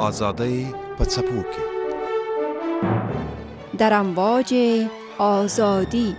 آزادی پڅپوکي در امواج آزادی.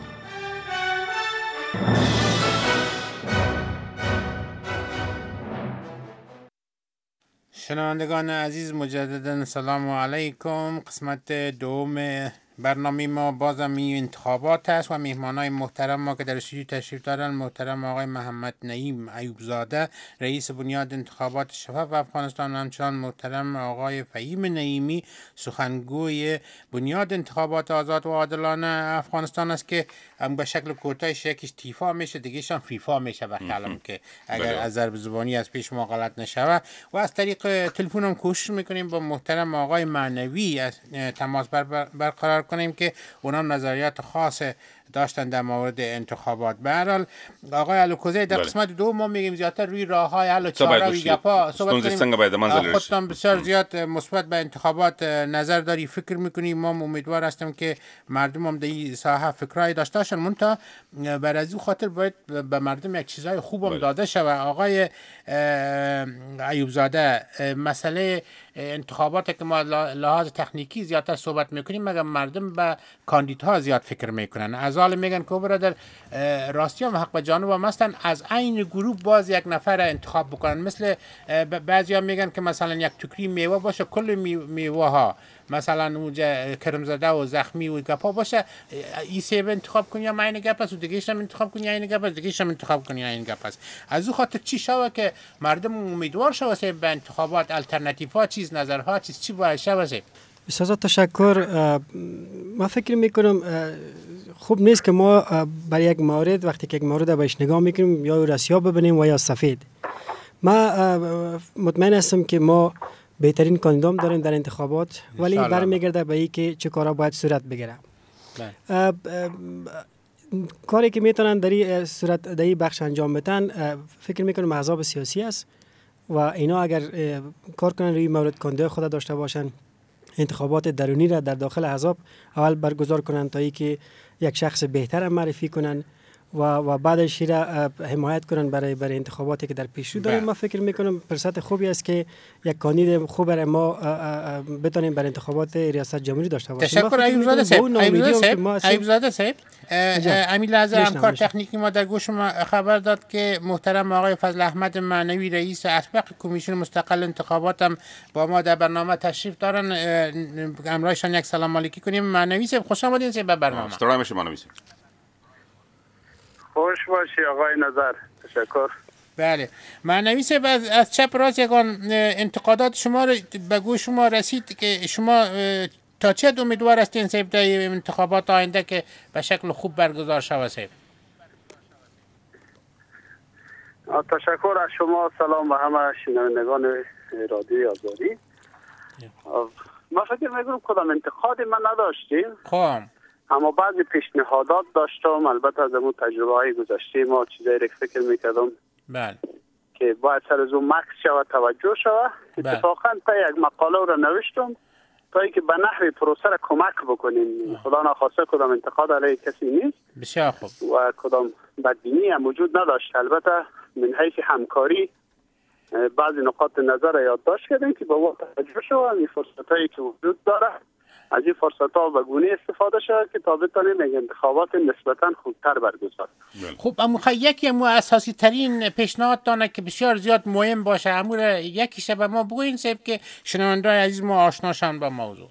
شنوندگان عزیز، مجددا سلام علیکم. قسمت دوم برنامه ما بازم انتخابات است و مهمانای محترم ما که در استودیو تشریف دارن، محترم آقای محمد نعیم ایوبزاده، رئیس بنیاد انتخابات شفاف افغانستان، و همچنان محترم آقای فهیم نعیمی، سخنگوی بنیاد انتخابات آزاد و عادلانه افغانستان است که به شکل کوتاهش یکیش تیفا میشه، دیگه‌ش فیفا میشه بخیالم که اگر از ضرب زبانی از پیش ما غلط نشوه. و از طریق تلفن هم کوشش میکنیم با محترم آقای معنوی تماس برقرار کنیم که اونام نظریات خاص داشتن در مورد انتخابات. به هر حال آقای الوکوزی، در قسمت دو ما میگیم زیادتر روی راههای حل و چاره و گپا صحبت کنیم. خودتان بسیار زیاد مثبت به انتخابات نظر داری، فکر میکنی. ما امیدوار هستیم که مردم هم در این ساحه فکرای داشته باشن، منتها بر از این خاطر باید به مردم یک چیزای خوب هم داده شود. آقای ایوبزاده، مسئله انتخابات که ما لحاظ تکنیکی زیادتر صحبت میکنیم، مگر مردم به کاندیدها زیاد فکر میکنن. از حال میگن که برادر راستی هم حق به جانب هم هستن، از عین گروه باز یک نفر انتخاب بکنن. مثل بعضی ها میگن که مثلا یک ټوکری میوه باشه، کل میوه ها مثلا اونجا کرم زده و زخمی و گپا باشه، ای سیب انتخاب کنی یا عین گپ است، و دیگه‌ش هم انتخاب کنی عین گپ است، دیگه‌ش هم انتخاب کنی عین گپ است. از او خاطر چی شوه که مردم امیدوار شوه به انتخابات؟ الटरनेटिव‌ها چیز، نظرها چی باید شوه؟ بسیار تشکر. ما فکر میکنم خوب نیست که ما برای یک مورد وقتی که یک مورد بهش نگاه میکنیم یا رسیا ببینیم و یا سفید. ما مطمئن هستم که ما بهترین کاندیدام داریم در انتخابات، ولی برمیگرده به این که چه کارا باید صورت بگیره. کاری که میتونن در این صورت در این بخش انجام بدن، فکر میکنم احزاب سیاسی است و اینا اگر کار کنن روی مورد کاندید خود داشته باشن، انتخابات درونی را در داخل احزاب اول برگزار کنن تا اینکه یک شخص بهتر معرفی کنن و بعدش را حمایت کنن برای انتخاباتی که در پیش رو داریم. ما فکر میکنم فرصت خوبی است که یک کاندید خوب برای ما بتونیم برای انتخابات ریاست جمهوری داشته باشیم. تشکر ایوبزاده صاحب. امین لحظه همکار تکنیکی ما در گوش ما خبر داد که محترم آقای فضل احمد معنوی، رئیس اسبق کمیسیون مستقل انتخابات، هم با ما در برنامه تشریف دارن. همراهشان یک سلام علیکی کنیم. معنوی صاحب خوش آمدین به برنامه. سلام میشه معنوی صاحب. خوش باشی آقای نظر. تشکر. بله معنوی صاحب، از چپ راست یکان انتقادات شما رو به گوش ما رسید که شما تا چه امیدوار هستین صاحب در انتخابات آینده که به شکل خوب برگزار شود صاحب؟ تشکر از شما. سلام به همه شنوندگان رادیوی آزادی. ما فکر میکنم کدام انتقادی من نداشتیم، اما بعضی پیشنهادات داشتم. البته از اون تجربه های گذشته ما چیزایی را فکر میکردم که باید سر از اون مکس شود، توجه شود. اتفاقا تا یک مقاله را نوشتم تا اینکه به نحوی پروسه را کمک بکنیم. خدا نخواسته کدام انتقاد علیه کسی نیست. بسیار خوب. و کدام بدبینی هم وجود نداشت. البته من حیث همکاری بعضی نقاط نظر را یادداشت کردیم که با ما توجه شود. این فرصتایی که وجود داره، از این فرصت‌ها به گونه استفاده شود که تا بتونیم انتخابات نسبتاً خوبتر برگزار. خب اما یکی اساسی ترین پیشنهاد دانه که بسیار زیاد مهم باشه، امور یکیش به ما بگوین صاحب که شنوندگان عزیز ما آشناشن با موضوع.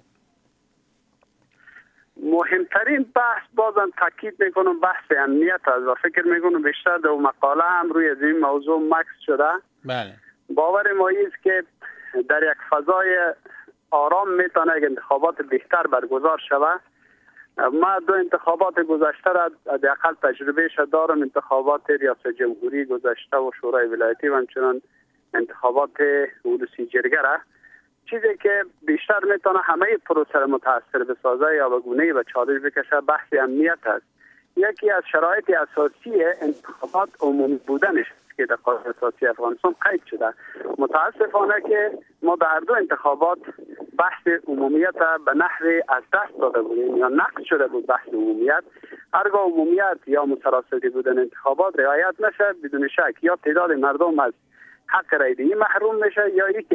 مهمترین بحث بازم تاکید میکنم بحث امنیت است و فکر میکنم بیشتر در مقاله هم روی این موضوع مکس شده. بله. باور ما است که در یک فضای آرام میتونه انتخابات بهتر برگزار شود. ما دو انتخابات گذشته را حداقل تجربه دارم، انتخابات ریاست جمهوری گذشته و شورای ولایتی و همچنان انتخابات ولسی جرگه را. چیزی که بیشتر میتونه همه پروسه را متاثر بسازه یا به گونه‌ای به چالش بکشه بحث امنیت است. یکی از شرایط اساسی انتخابات عمومی بودنش که در قانون اساسی افغانستان قید شده. متاسفانه که ما در دو انتخابات بحث عمومیت به نحوی از دست داده بودیم یا نقض شده بود. بحث عمومیت، هرگاه عمومیت یا متراسلی بودن انتخابات رعایت نشه، بدون شک یا تعداد مردم از حق رای دهی محروم میشه یا اینکه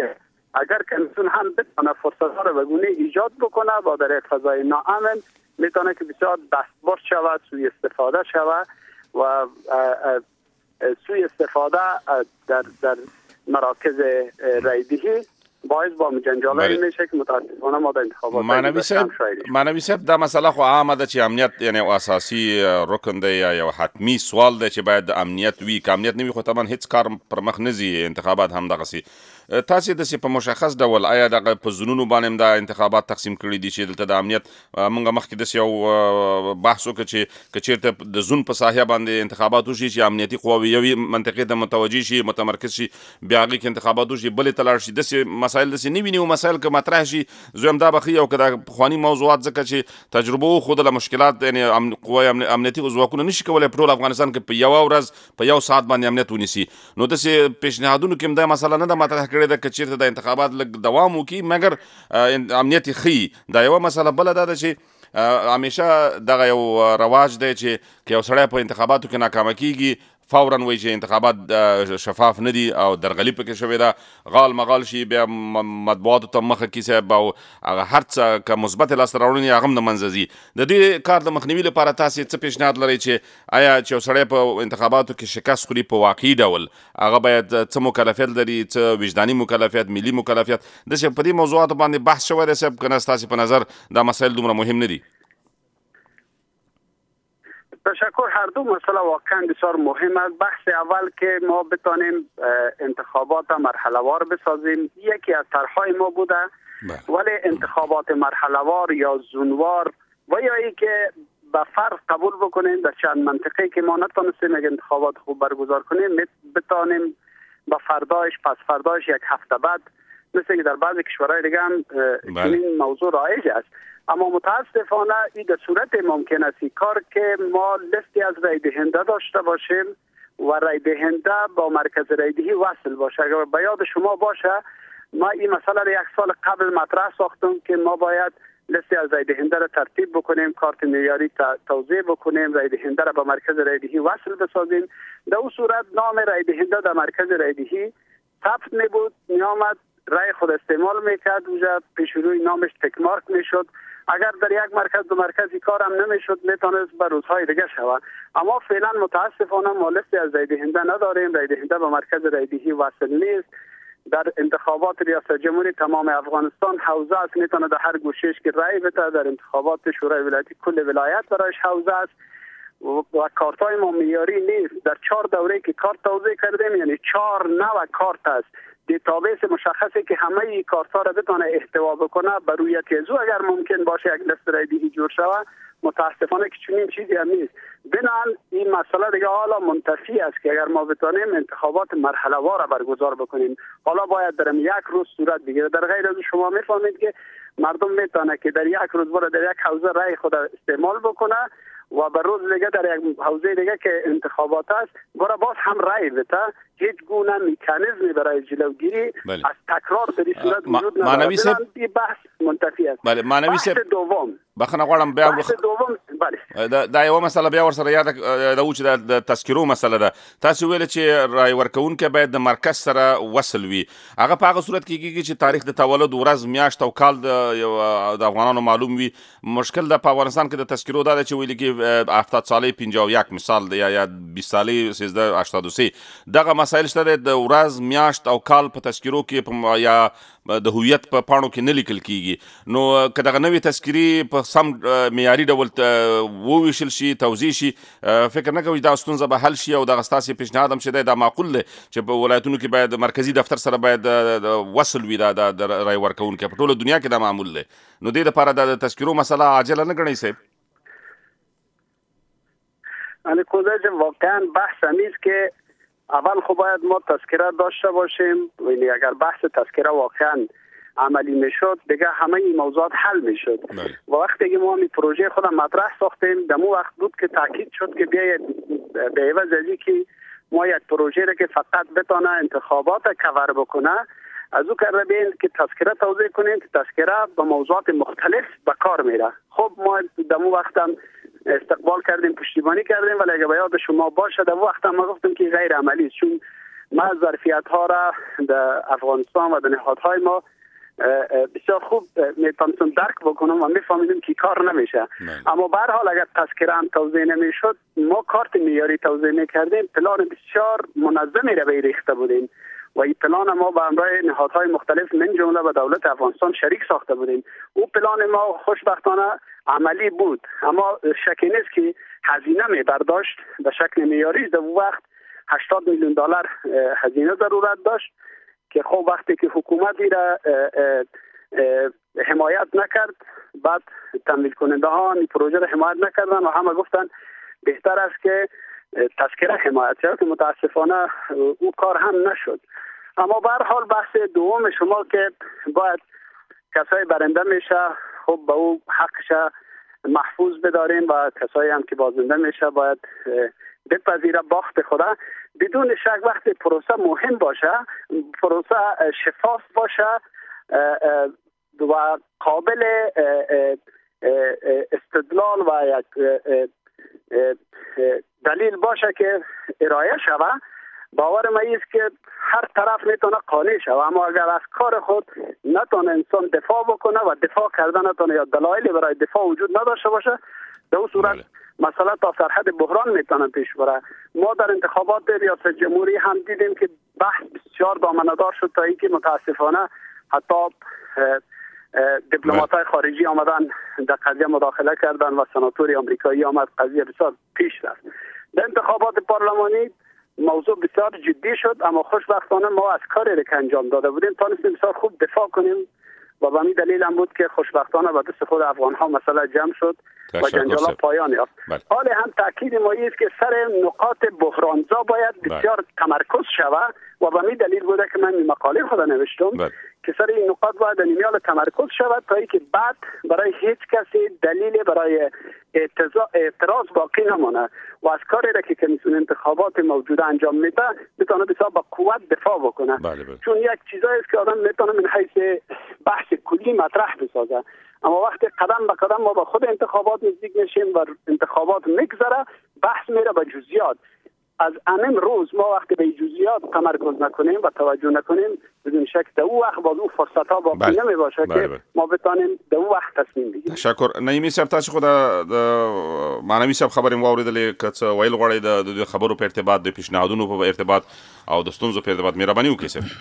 اگر کمیسیون هم بتونه فرصت‌ها رو به گونه ایجاد بکنه و در یک فضای ناامن میتونه که بسیار دستبرد شود، سوء استفاده شود و سوء استفاده در مراکز رایدهی باعث با جنجالایی میشه که متاسفانه ما در انتخابات معنوی صاحب دا مسئله خو عامه ده چې امنیت یعنی اساسي رکن دی یا یو حتمی سوال دی چې باید امنیت وي، که امنیت نه وي خو طبعا هیڅ کار پر مخ نه ځي، انتخابات هم دغسې. تاسې داسې په مشخص ډول آیا دغه په زونونو باندې دا انتخابات تقسیم کړي دي چې دلته د امنیت موږ مخکې داسې یو بحث وکړو چې که چېرته د زون په ساحه باندې انتخابات وشي چې امنیتي قواوې یوې منطقې ته متوجه شي، متمرکز شي، بیا هغې کې انتخابات وشي بلې ته لاړ شي، داسې مسایل داسې نه وي نو مسایل که مطرح شي زه هم دا به ښه او که دا پخواني موضوعات ځکه چې تجربه وښودله مشکلات یعنې قواې امنیتي ځواکونه نه شي کولی په ټول افغانستان کې په یوه ورځ په یو ساعت باندې امنیت ونیسي، نو داسې پیشنهادونو کې هم دا مسله نه ده مطرح کړې ده که چېرته د انتخابات لږ دوام وکړي مګر امنیت یې ښیي. دا یوه مسله. بله دا ده چې همیشه دغه یو رواج دی چې که یو سړی په انتخاباتو کې ناکامه کیږي فورا وایي چې انتخابات شفاف نه دي او درغلي پکې شوې ده، غال مغال شي، بیا مطبوعاتو ته مخه کي صاحب او هغه هر څه که مثبت لاسته راوړنې هغه هم د منځه ځي. د دې کار د مخنیوي لپاره تاسې څه پیشنهاد لرئ چې آیا چې یو سړی په انتخاباتو کې شکست خوري په واقعي ډول هغه باید څه مکلفیت لري، څه وجداني مکلفیت، ملي مکلفیت، داسې په دې موضوعاتو باندې بحث شوی دی صاحب که نه ستاسې په نظر دا مسایل دومره مهم نه دي؟ تشکر. هر دو مسئله واقعا بسیار مهم است. بحث اول که ما بتانیم انتخابات مرحله وار بسازیم یکی از طرحهای ما بوده، ولی انتخابات مرحله وار یا زونوار و یا ای که به فرض قبول بکنیم در چند منطقه که ما نتونستیم یک انتخابات خوب برگزار کنیم بتانیم به فردایش پس فردایش یک هفته بعد مثل که در بعضی کشورهای دیگه هم این موضوع رایج است. اما متاسفانه این در صورت ممکن است کار که ما لیستی از رای دهنده داشته باشیم و رای دهنده با مرکز رای دهی وصل باشه. اگر به یاد شما باشه ما این مسئله را 1 سال قبل مطرح ساختم که ما باید لیستی از رای دهنده را ترتیب بکنیم، کارت معیاری توزیع بکنیم، رای دهنده را با مرکز رای دهی وصل بسازیم. در اون صورت نام رای دهنده در مرکز رای دهی ثبت میبود، میامد رای خود استعمال میکرد، اونجا پیش روی نامش تک مارک میشد. اگر در یک مرکز دو مرکزی کار هم نمیشد میتونست به روزهای دیگه شود. اما فعلا متاسفانه ما لیستی از رای دهنده نداریم، رای دهنده به مرکز رای دهی وصل نیست. در انتخابات ریاست جمهوری تمام افغانستان حوزه است، میتونه در هر گوشهش که رای بده. در انتخابات شورای ولایتی کل ولایت برایش حوزه است و کارتای ما معیاری نیست. در 4 دوره که کارت توزیع کردیم یعنی 4 نوع کارت است، دیتابیس مشخصه که همه ای کارتا را بتونه احتوا بکنه. بر روی تیزو اگر ممکن باشه یک لیست رای دهی جور شود، متاسفانه که چنین چیزی هم نیست. بنابراین این مسئله دیگه حالا منتفی است که اگر ما بتونیم انتخابات مرحله وار برگزار بکنیم، حالا باید در 1 روز صورت بگیره. در غیر از شما میفهمید که مردم میتونه که در 1 روز برای در یک حوزه رای خود استعمال بکنه و بر روز دیگه در یک حوزه دیگه که انتخابات است برای باز هم رای بده. هیچ گونه مکانیزمی برای جلوگیری از تکرار در این صورت وجود ندارد. این بحث منتفی است. بحث دوم بخنه غواړم بیا دا یوه مسله بیا ورسره یاده ده چې د تذکرو مسله ده. تاسو ویل چې رای ورکوونکی باید د مرکز سره وصل وي. هغه په هغه صورت کې کېږي چې تاریخ د تولد ورځ میاشت او کال د افغانانو معلوم وي. مشکل ده په افغانستان کې د تذکرو دا ده چې ویل کې 70 سالې 51 مثال یا 20 سالې 1383 دغه مسایل شته د ورځ میاشت او کال په تذکرو کې یا د هویت په پاڼو کې نه لیکل کیږي. نو که دغه نوې تذکرې په سم معیاري ډول وویشل شي، توزیع شي، فکر نه کوي دا ستونزه به حل شي او دغه ستاسې پیشنهاد هم چې دی دا معقول دی چې په ولایتونو کې باید مرکزي دفتر سره باید وصل وي د رای ورکوونکي. په ټوله دنیا کې دا معمول دی. نو دې دپاره د تذکرو مسله عاجله نه ګڼئ صاحب؟ الکوزه واقعا بحث نیست که اول خب باید ما تذکره داشته باشیم. یعنی اگر بحث تذکره واقعا عملی میشد دیگه همه این موضوعات حل میشد. و وقتی که ما این پروژه خودم مطرح ساختیم دمو وقت بود که تاکید شد که بیاید به عوض از که ما یک پروژه را که فقط بتونه انتخابات کور بکنه از او کرده بیایید که تذکره توزیع کنیم که تذکره به موضوعات مختلف به کار میره. خب ما دمو وقت هم استقبال کردیم، پشتیبانی کردیم، ولی اگه به یاد شما باشه در وقت هم ما گفتیم که غیر عملی است، چون ما ظرفیت ها را در افغانستان و در نهادهای ما بسیار خوب میتونستم درک بکنم و میفهمیدم که کار نمیشه. اما به هر حال اگر تذکره هم توضیح نمیشد، ما کارت معیاری توضیح میکردیم، پلان بسیار منظمی را به ریخته بودیم و این پلان ما با همراه نهادهای مختلف من جمله و دولت افغانستان شریک ساخته بودیم. او پلان ما خوشبختانه عملی بود، اما شکی نیست که هزینه می برداشت به شکل معیاری. در وقت 80 میلیون دلار هزینه ضرورت داشت که خب وقتی که حکومتی را حمایت نکرد، بعد تمویل کننده ها این پروژه را حمایت نکردن و همه گفتن بهتر است که تذکره حمایت شد، که متاسفانه او کار هم نشد. اما به هر حال بحث دوم شما که باید کسای برنده میشه، خب به او حقش محفوظ بداریم و کسایی هم که بازنده میشه باید بپذیره باخت خدا. بدون شک وقتی پروسه مهم باشه، پروسه شفاف باشه و قابل استدلال و یک دلیل باشه که ارائه شوه، باور من است که هر طرف میتونه قانع شوه. اما اگر از کار خود نتونه انسان دفاع بکنه و دفاع کردن نتونه یا دلایلی برای دفاع وجود نداشته باشه، در اون صورت مسئله تا سرحد بحران میتونه پیش بره. ما در انتخابات ریاست جمهوری هم دیدیم که بحث بسیار دامنه‌دار شد تا اینکه متاسفانه حتی دیپلمات‌های خارجی آمدن در قضیه مداخله کردن و سناتوری آمریکایی آمد، قضیه بسیار پیش رفت. در انتخابات پارلمانی موضوع بسیار جدی شد، اما خوشبختانه ما از کاری که انجام داده بودیم تونستیم بسیار خوب دفاع کنیم و به همین دلیل هم بود که خوشبختانه به دست خود افغان ها مسئله جمع شد و جنجال پایان یافت. حال هم تاکید ما است که سر نقاط بحرانزا باید بسیار تمرکز شود و به همین دلیل بوده که من مقاله خود نوشتم که سر این نقاط باید نیمیال تمرکز شود تا اینکه بعد برای هیچ کسی دلیل برای اعتراض باقی نمانه و از کاری را که کمیسیون انتخابات موجوده انجام میده میتونه بسیار با قوت دفاع بکنه. چون یک چیزایی است که آدم میتونه من حیث بحث کلی مطرح بسازه، اما وقتی قدم به قدم ما به خود انتخابات نزدیک میشیم و انتخابات میگذره، بحث میره به جزئیات. از همین روز ما وقتی به جزئیات تمرکز نکنیم و توجه نکنیم، بدون شک در اون وقت باز اون فرصت ها باقی نمی باشه که ما بتانیم در اون وقت تصمیم بگیریم. تشکر. نعیمی صاحب، تاسو خو د معنوي صاحب خبرې واوریدلې، که څه ویل غواړئ د خبرو په ارتباط، د پیشنهادونو په ارتباط او د ستونزو په ارتباط مهرباني وکړئ صاحب.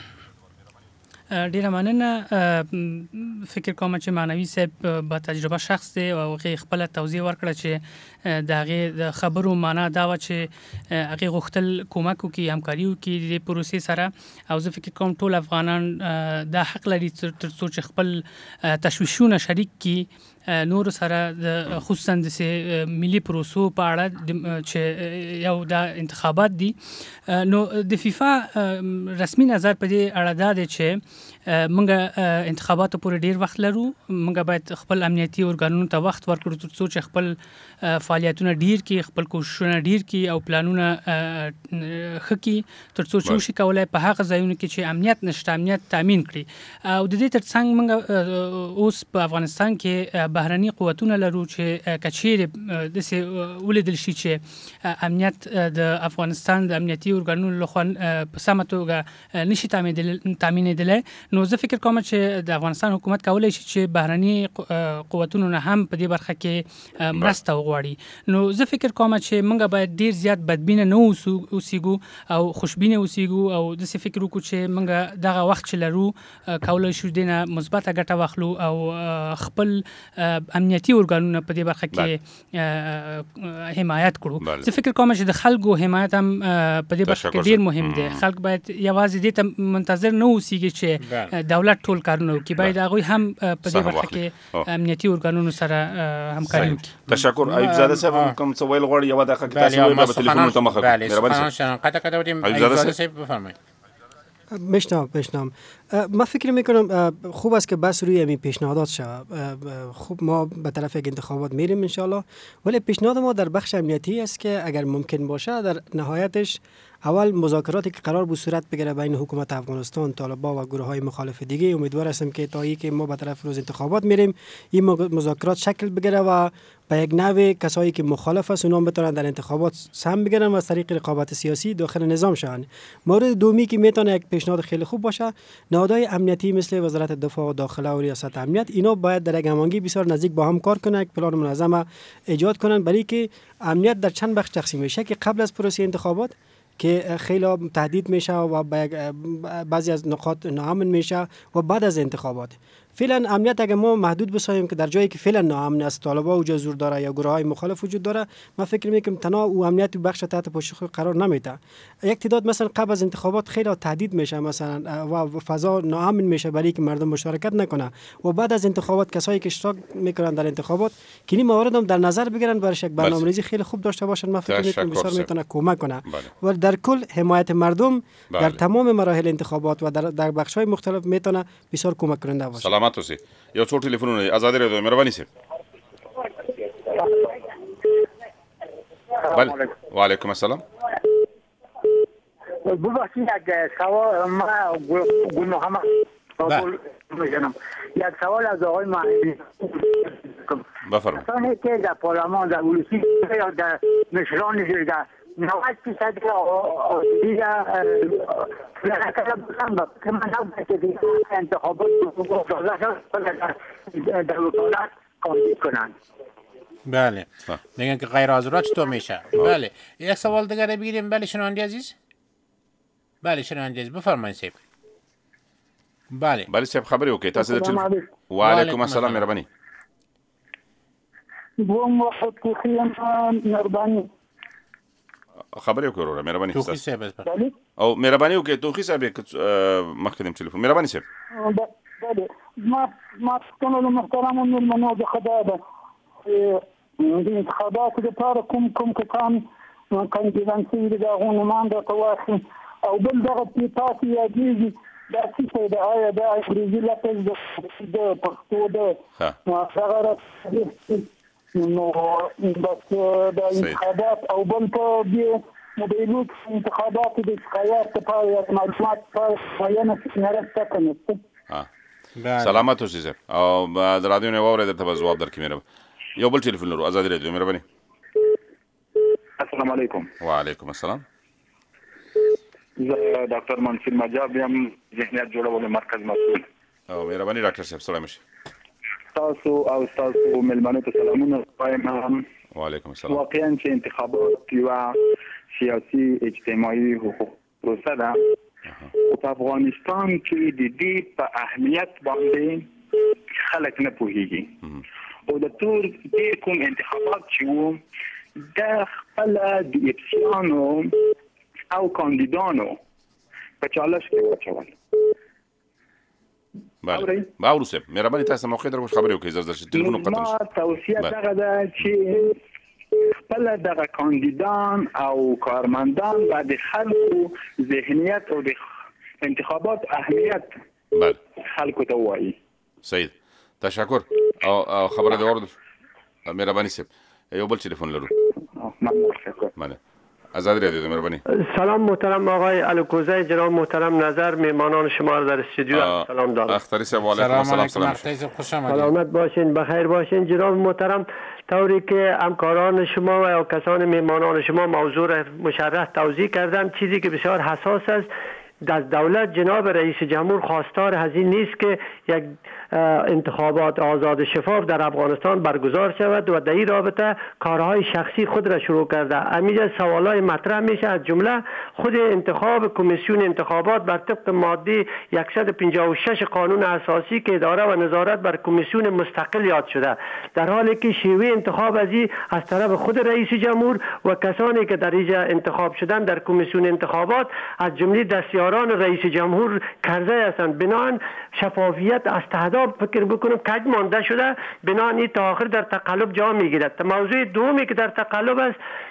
ډیره مننه. فکر کوم چې معنوي صاحب با تجربه شخص دی او هغه خپل توضیح ورکړه چې د هغه د خبرو معنا دا و چې هغه غوښتل کومک وکړي، همکاري وکړي د پروسې سره، او زه فکر کوم ټول افغانان دا حق لري ترڅو چې خپل تشویشونه شریک کړي نور سره، خصوصا د ملي پروسو په اړه چې یو د انتخابات دي. نو د فیفا رسمي نظر په دې اړه دا دی چې موږ انتخاباتو پورې ډیر وخت لرو، موږ باید خپل امنیتي ارګانونو ته وخت ورکړو ترڅو چې خپل فعالیتونه ډیر کړي، خپل کوششونه ډیر کړي او پلانونه ښه کړي ترڅو چې وشي کولای په هغه ځایونو کې چې امنیت نشته امنیت تامین کړي. او د دې ترڅنګ موږ اوس په افغانستان کې بهرني قوتونه لرو چې کچېرې داسې ولیدل شي چې امنیت د افغانستان د امنیتي ارګانونو لخوا په سمه توګه نشي تامینېدلی. نو زه فکر کوم چې د افغانستان حکومت کولی شي چې بهرني قوتونو نه هم په دې برخه کې مرسته وغواړي. نو زه فکر کوم چې موږ باید ډیر زیات بدبینه نه اوسېږو او خوشبینه اوسېږو او داسې فکر وکړو چې موږ دغه وخت چې لرو کولی شو دې نه مثبته ګټه واخلو او خپل امنیتي ارګانونه په دې برخه کې حمایت کړو. زه فکر کوم چې د خلکو حمایت هم په دې برخه کې ډیر مهم دی. خلک باید یوازې دې ته منتظر نه اوسېږي چې دولت ټول کارونه وکړي، باید هغوی هم په دې برخه کې امنیتي ارګانونو سره همکاري وکړي. تشکر. ایوب زاده صاحب کوم څه ویل غواړي یو دقیقه کې تاسو وایي به تلیفون ته مخه میشنم. من فکر میکنم خوب است که بس روی همین پیشنهادات شود. خوب ما به طرف یک انتخابات میریم انشالله، ولی پیشنهاد ما در بخش امنیتی است که اگر ممکن باشه در نهایتش اول مذاکراتی که قرار بود صورت بگیره بین حکومت افغانستان، طالبان و گروه‌های مخالف دیگه، امیدوار هستم که تا که ما به طرف روز انتخابات میریم این مذاکرات شکل بگیره و به یک نوع کسایی که مخالف است اونها بتونن در انتخابات سهم بگیرن و از طریق رقابت سیاسی داخل نظام شون. مورد دومی که میتونه یک پیشنهاد خیلی خوب باشه، نهادهای امنیتی مثل وزارت دفاع و داخله و ریاست امنیت اینا باید در یک هماهنگی بسیار نزدیک با هم کار کنن، یک پلان منظم ایجاد کنن، برای که امنیت در چند بخش تقسیم میشه که قبل از پروسه انتخابات که خیلی تهدید میشه و بعضی از نقاط ناامن میشه و بعد از انتخابات. فعلا امنیت اگر ما محدود بسازیم که در جایی که فعلا ناامن است، طالبان وجود زور داره یا گروه‌های مخالف وجود داره، من فکر میکنم تنها او امنیت بخش تحت پوشش قرار نمیده. یک تعداد مثلا قبل از انتخابات خیلی تهدید میشه مثلا و فضا ناامن میشه برای که مردم مشارکت نکنه و بعد از انتخابات کسایی که اشتراک میکنن در انتخابات که این موارد هم در نظر بگیرن، برای یک برنامه‌ریزی خیلی خوب داشته باشن. من فکر میکنم بسیار میتونه کمک کنه و در کل حمایت مردم در تمام مراحل انتخابات و در بخش‌های مختلف میتونه بسیار کمک کننده باشه. سلامت اوسئ. یو څو ټلیفونونه آزادي رادیو مهرباني سي. بله وعلیکم السلام. ببخشید یک سوال، ما گل محمد می‌کنم. یک سوال از آقای مهدی بفرمایید. کسانی که در پارلمان در ولسی یا در مشران در 90% دیگه فلکه بودن که من نبود که دیگه انتخابات در وکالت کاندید کنند. بله میگن که غیر حاضرات چطور میشه. بله یک سوال دیگه بگیریم. بله شنونده عزیز. بله شنونده عزیز بفرمایید سیب. بله سیب خبری وکړئ تاسو د ټلیفون. وعلیکم السلام مهرباني. دوم وخت کوخیم مهرباني. خبرې وکړو مهرباني توخی صاحب او مهرباني وکړئ توخی صاحب مخکې ټلیفون مهرباني صاحب. بله ما څنګه محترم مېلمنو د خدای ده د انتخاباتو لپاره کوم کسان کاندیدان شوي دي د هغو نومان راته واخلي او بل دغه تاسو یادېږي دا څه شی ده، آیا دا انګریزي لفظ د پښتو ده دغه نو بس د انتخابات او بل په دې موبایلو انتخابات د شکایت لپاره یا معلومات لپاره معینه نرسته کنه. سلامت اوسئ صاحب او د رادیو نه واورئ درته به ځواب درکړي. مهرباني. یو بل ټلیفون لرو آزادي رادیو مهرباني. السلام علیکم. وعلیکم السلام. زه ډاکټر منصور مجاب یم، ذهنیت جوړولو مرکز مسؤل. او مهرباني ډاکټر صاحب سلام شي. تاسو او تاسو ملمنو ته سلامونه وایم. وعلیکم السلام. واقعا چې انتخابات یو سیاسي اجتماعي حقوق پروسه ده په افغانستان کې د دې په اهمیت باندې خلک نه پوهیږي او د ټول دې کوم انتخابات چې وو د خپل د اپسیانو او کاندیدانو په چالش کې واچول. بله باورو صاحب مهرباني تاسو موقع درکوم خبرې وکړئ زر چې ټلیفون قطع ما توصیه دغه ده چې خپل دغه کاندیدان او کارمندان و د خلکو ذهنیت او د انتخابات اهمیت بله خلکو ته وایي. صحیح تشکر او خبره د ورد مهرباني صاحب. یو بل ټلیفون لرو. بله آزادی رادیو مهربانی. سلام محترم آقای الکوزی، جناب محترم نظر، میهمانان شما را در استودیو سلام دارم. اختری صاحب و علیکم السلام. سلامت باشین، بخیر باشین جناب محترم. طوری که همکاران شما و کسان میهمانان شما موضوع را مشرح توضیح کردن، چیزی که بسیار حساس است، از دولت جناب رئیس جمهور خواستار از این نیست که یک انتخابات آزاد شفاف در افغانستان برگزار شود و در این رابطه کارهای شخصی خود را شروع کرده. امیجا سوالای مطرح میشه، از جمله خود انتخاب کمیسیون انتخابات بر طبق ماده 156 قانون اساسی که اداره و نظارت بر کمیسیون مستقل یاد شده، در حالی که شیوه انتخاب از طرف خود رئیس جمهور و کسانی که در اینجا انتخاب شدن در کمیسیون انتخابات از جمله دستیاران رئیس جمهور کرده هستند. بنابراین شفافیت از تهداب فکر بکنم کج مانده شده، بنابراین تا آخر در تقلب جا میگیرد. موضوع دومی که در تقلب است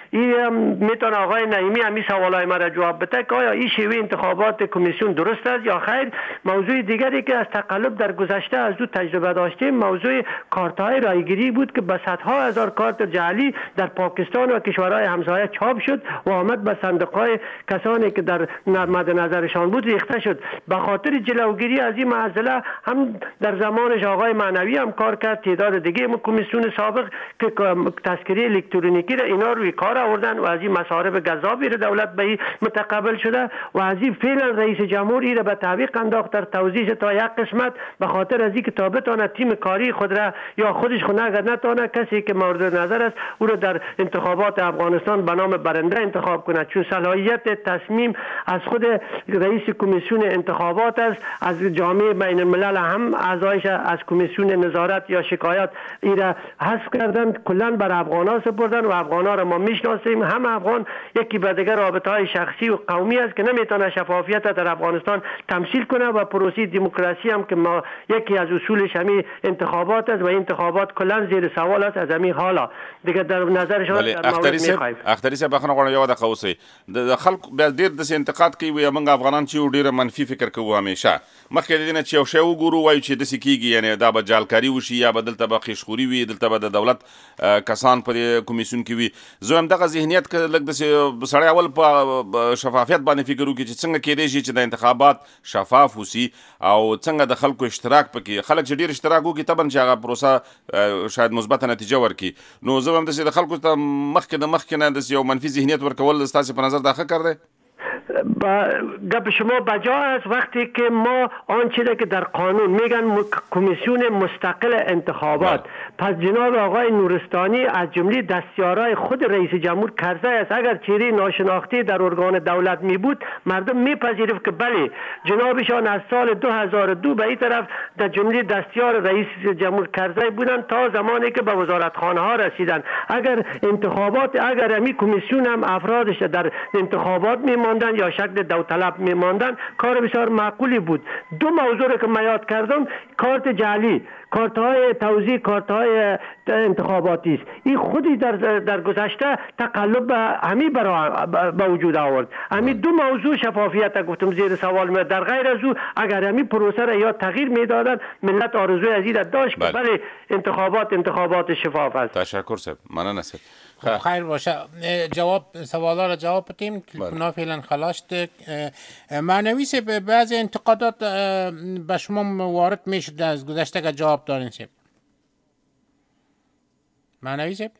این میتونه آقای نعیمی همین سوالای مرا جواب بده که آیا این شیوه انتخابات کمیسیون درست است یا خیر. موضوع دیگری که از تقلب در گذشته از دو تجربه داشتیم موضوع کارت‌های رایگیری بود که به صدها هزار کارت جعلی در پاکستان و کشورهای همسایه چاپ شد و آمد به صندوق‌های کسانی که در مد نظرشان بود ریخته شد. به خاطر جلوگیری از این معضله هم در زمانش آقای معنوی هم کار کرد، تعداد دیگه کمیسیون سابق که تذکره الکترونیکی را اینا روی کار آوردن و از این مصارف گزافی را دولت به این متقبل شده و از این فعلا رئیس جمهور این را به تعویق انداخت در توضیح تا یک قسمت به خاطر از اینکه تا بتونه تیم کاری خود را یا خودش خود نتونه کسی که مورد نظر است او را در انتخابات افغانستان به نام برنده انتخاب کنه، چون صلاحیت تصمیم از خود رئیس کمیسیون انتخابات است. از جامعه بین الملل هم اعضایش از کمیسیون نظارت یا شکایت این را حذف کردن، کلا بر افغانا سپردن و افغانا را ما میشناسیم. هم افغان یکی به دیگر رابطه‌های شخصی و قومی است که نمیتونه شفافیت در افغانستان تمثیل کنه و پروسه دموکراسی هم که ما یکی از اصولش همین انتخابات است و انتخابات کلا زیر سوال است. از همین حالا دیگه در نظر شما در مورد میخوایم اختری صاحب بخنه غواړم یو د قوسي د خلق بیا ډیر د انتقاد کوي یا موږ افغانان چې ډیر منفي فکر کوو همیشه مخکې د دې نه چې یو شی وګورو وایو چې داسې کیږي یعنی دا به جالکاري وشي یا به دلته به خیشخوري وي دلته به د دولت کسان په کمیسیون کې وي. زه هم دغه ذهنیت که لږ داسې سړی اول په شفافیت باندې فکر وکړي چې څنګه کیدای شي چې د انتخابات شفاف وسي او څنګه د خلکو اشتراک پکې خلک چې ډیر اشتراک وکړي طبعا چې هغه پروسه شاید مثبته نتیجه ورکړي. نو زه هم داسې د خلکو ته مخکې نه داسې یو منفي ذهنیت ورکول ستاسې په نظر دا ښه کار دی؟ گپ شما بجا است وقتی که ما آنچه که در قانون میگن کمیسیون مستقل انتخابات پس جناب آقای نورستانی از جمله دستیارای خود رئیس جمهور کرزی است. اگر چهره ناشناخته در ارگان دولت می بود مردم میپذیرفت که بله جنابشان از سال 2002 به این طرف در جمله دستیار رئیس جمهور کرزی بودن تا زمانی که به وزارتخانه ها رسیدن. اگر انتخابات اگر همین کمیسیون هم افرادش در انتخابات میماندن یا شکل داوطلب میماندن کار بسیار معقولی بود. دو موضوع که من یاد کردم کارت جعلی، کارت های توزیع کارت های انتخاباتی است. این خودی در گذشته تقلب همی به وجود آورد. همین دو موضوع شفافیت گفتم زیر سوال می در غیر از او اگر همین پروسه را یا تغییر میدادن ملت آرزوی از این داشت که بله انتخابات شفاف است. تشکر صاحب مننه صاحب. خیر باشه جواب سوالا را جواب بدیم. تلفن‌ها فعلا خلاص ده. معنوی به بعضی انتقادات به شما وارد میشد از گذشته که جواب دارین صاحب. معنوی صاحب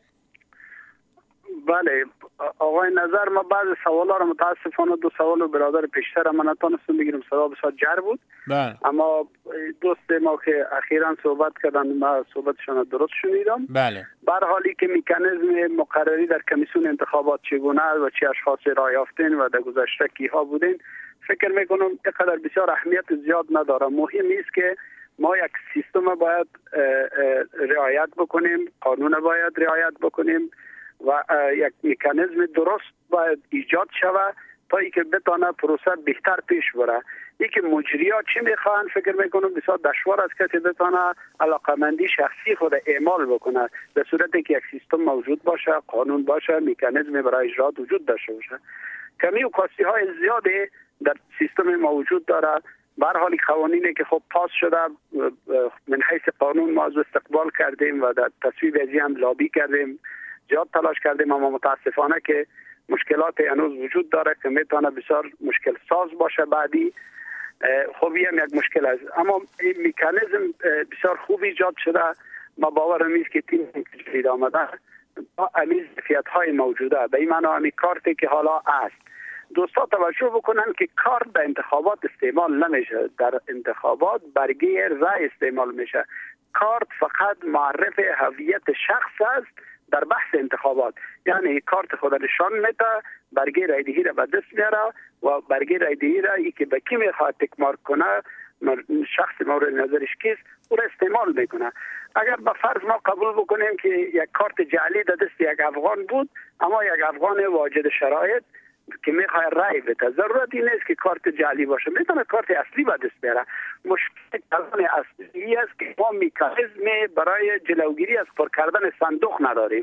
بله آقای نظر ما بعض سوالا رو متاسفانه دو سوال برادر پیشتر من نتونستم بگیرم صدا بسیار جر بود. بله. اما دوست ما که اخیراً صحبت کردن ما صحبتشون درست شنیدم. بله. به هر حالی که مکانیزم مقرری در کمیسیون انتخابات چگونه و چه اشخاص رای یافتین و در گذشته کیها بودین فکر میکنم اینقدر بسیار اهمیت زیاد نداره. مهم است که ما یک سیستم باید رعایت بکنیم، قانون باید رعایت بکنیم و یک مکانیزم درست باید ایجاد شود تا اینکه بتونه پروسه بهتر پیش بره. اینکه مجریات چی میخوان فکر میکنم بسیار دشوار است کسی بتونه علاقمندی شخصی خود اعمال بکنه در صورتی که یک سیستم موجود باشه، قانون باشه، مکانیزم برای اجرات وجود داشته باشه. کمی و کاستی های زیادی در سیستم موجود داره. به هر حال قوانینی که خب پاس شده من حیث قانون ما از استقبال کردیم و در تصویب ازی هم لابی کردیم، زیاد تلاش کردیم، اما متاسفانه که مشکلات هنوز وجود داره که میتونه بسیار مشکل ساز باشه بعدی. خوبی هم یک مشکل است، اما این مکانیزم بسیار خوب ایجاد شده. ما باورم نیست که تیم جدید آمده با امیز ظرفیت‌های موجوده به این معنا همی کارتی که حالا است. دوستا توجه بکنن که کارت در انتخابات استعمال نمیشه. در انتخابات برگه رای استعمال میشه. کارت فقط معرف هویت شخص است در بحث انتخابات. یعنی کارت خود نشان میده، برگه رایدهی را به دست میاره و برگه رایدهی را ای که به کی میخواد تک مارک کنه، شخص مورد نظرش کیست، او را استعمال میکنه. اگر به فرض ما قبول بکنیم که یک کارت جعلی در دست یک افغان بود، اما یک افغان واجد شرایط که میخواد رای بده، ضرورتی نیست که کارت جعلی باشه، میتونه کارت اصلی به دست بیاره. مشکل کلان اصلی است که ما مکانیزم برای جلوگیری از پر کردن صندوق نداریم.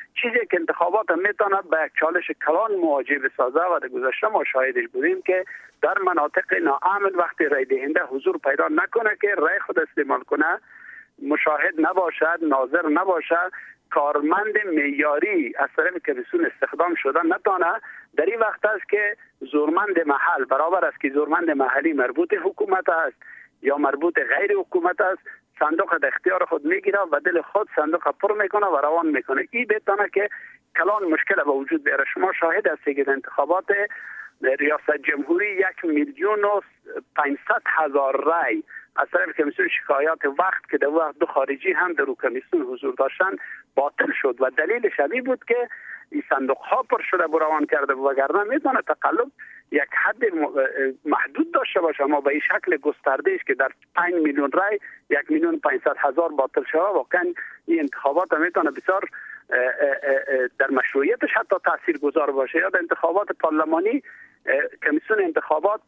چیزی که انتخابات میتونه به یک چالش کلان مواجه بسازه و در گذشته ما شاهدش بودیم که در مناطق ناامن وقتی رای دهنده حضور پیدا نکنه که رای خود استعمال کنه، مشاهد نباشد، ناظر نباشد، کارمند معیاری از طرف کمیسیون استخدام شده نتانه، در این وقت است که زورمند محل برابر است که زورمند محلی مربوط حکومت است یا مربوط غیر حکومت است، صندوق در اختیار خود میگیره و دل خود صندوق پر میکنه و روان میکنه. این بتانه که کلان مشکل به وجود بیاره. شما شاهد هستید که انتخابات ریاست جمهوری 1,500,000 رای از طرف کمیسیون شکایات وقت که در وقت دو خارجی هم در کمیسیون حضور داشتن باطل شد و دلیل شبیه بود که این صندوق ها پر شده روان کرده وگرنه میتونه تقلب یک حد محدود داشته باشه، اما به این شکل گسترده است که در 5 میلیون رای 1,500,000 باطل شده. واقعا این انتخابات میتونه بسیار در مشروعیتش حتی تاثیرگذار باشه. یا در انتخابات پارلمانی کمیسیون انتخابات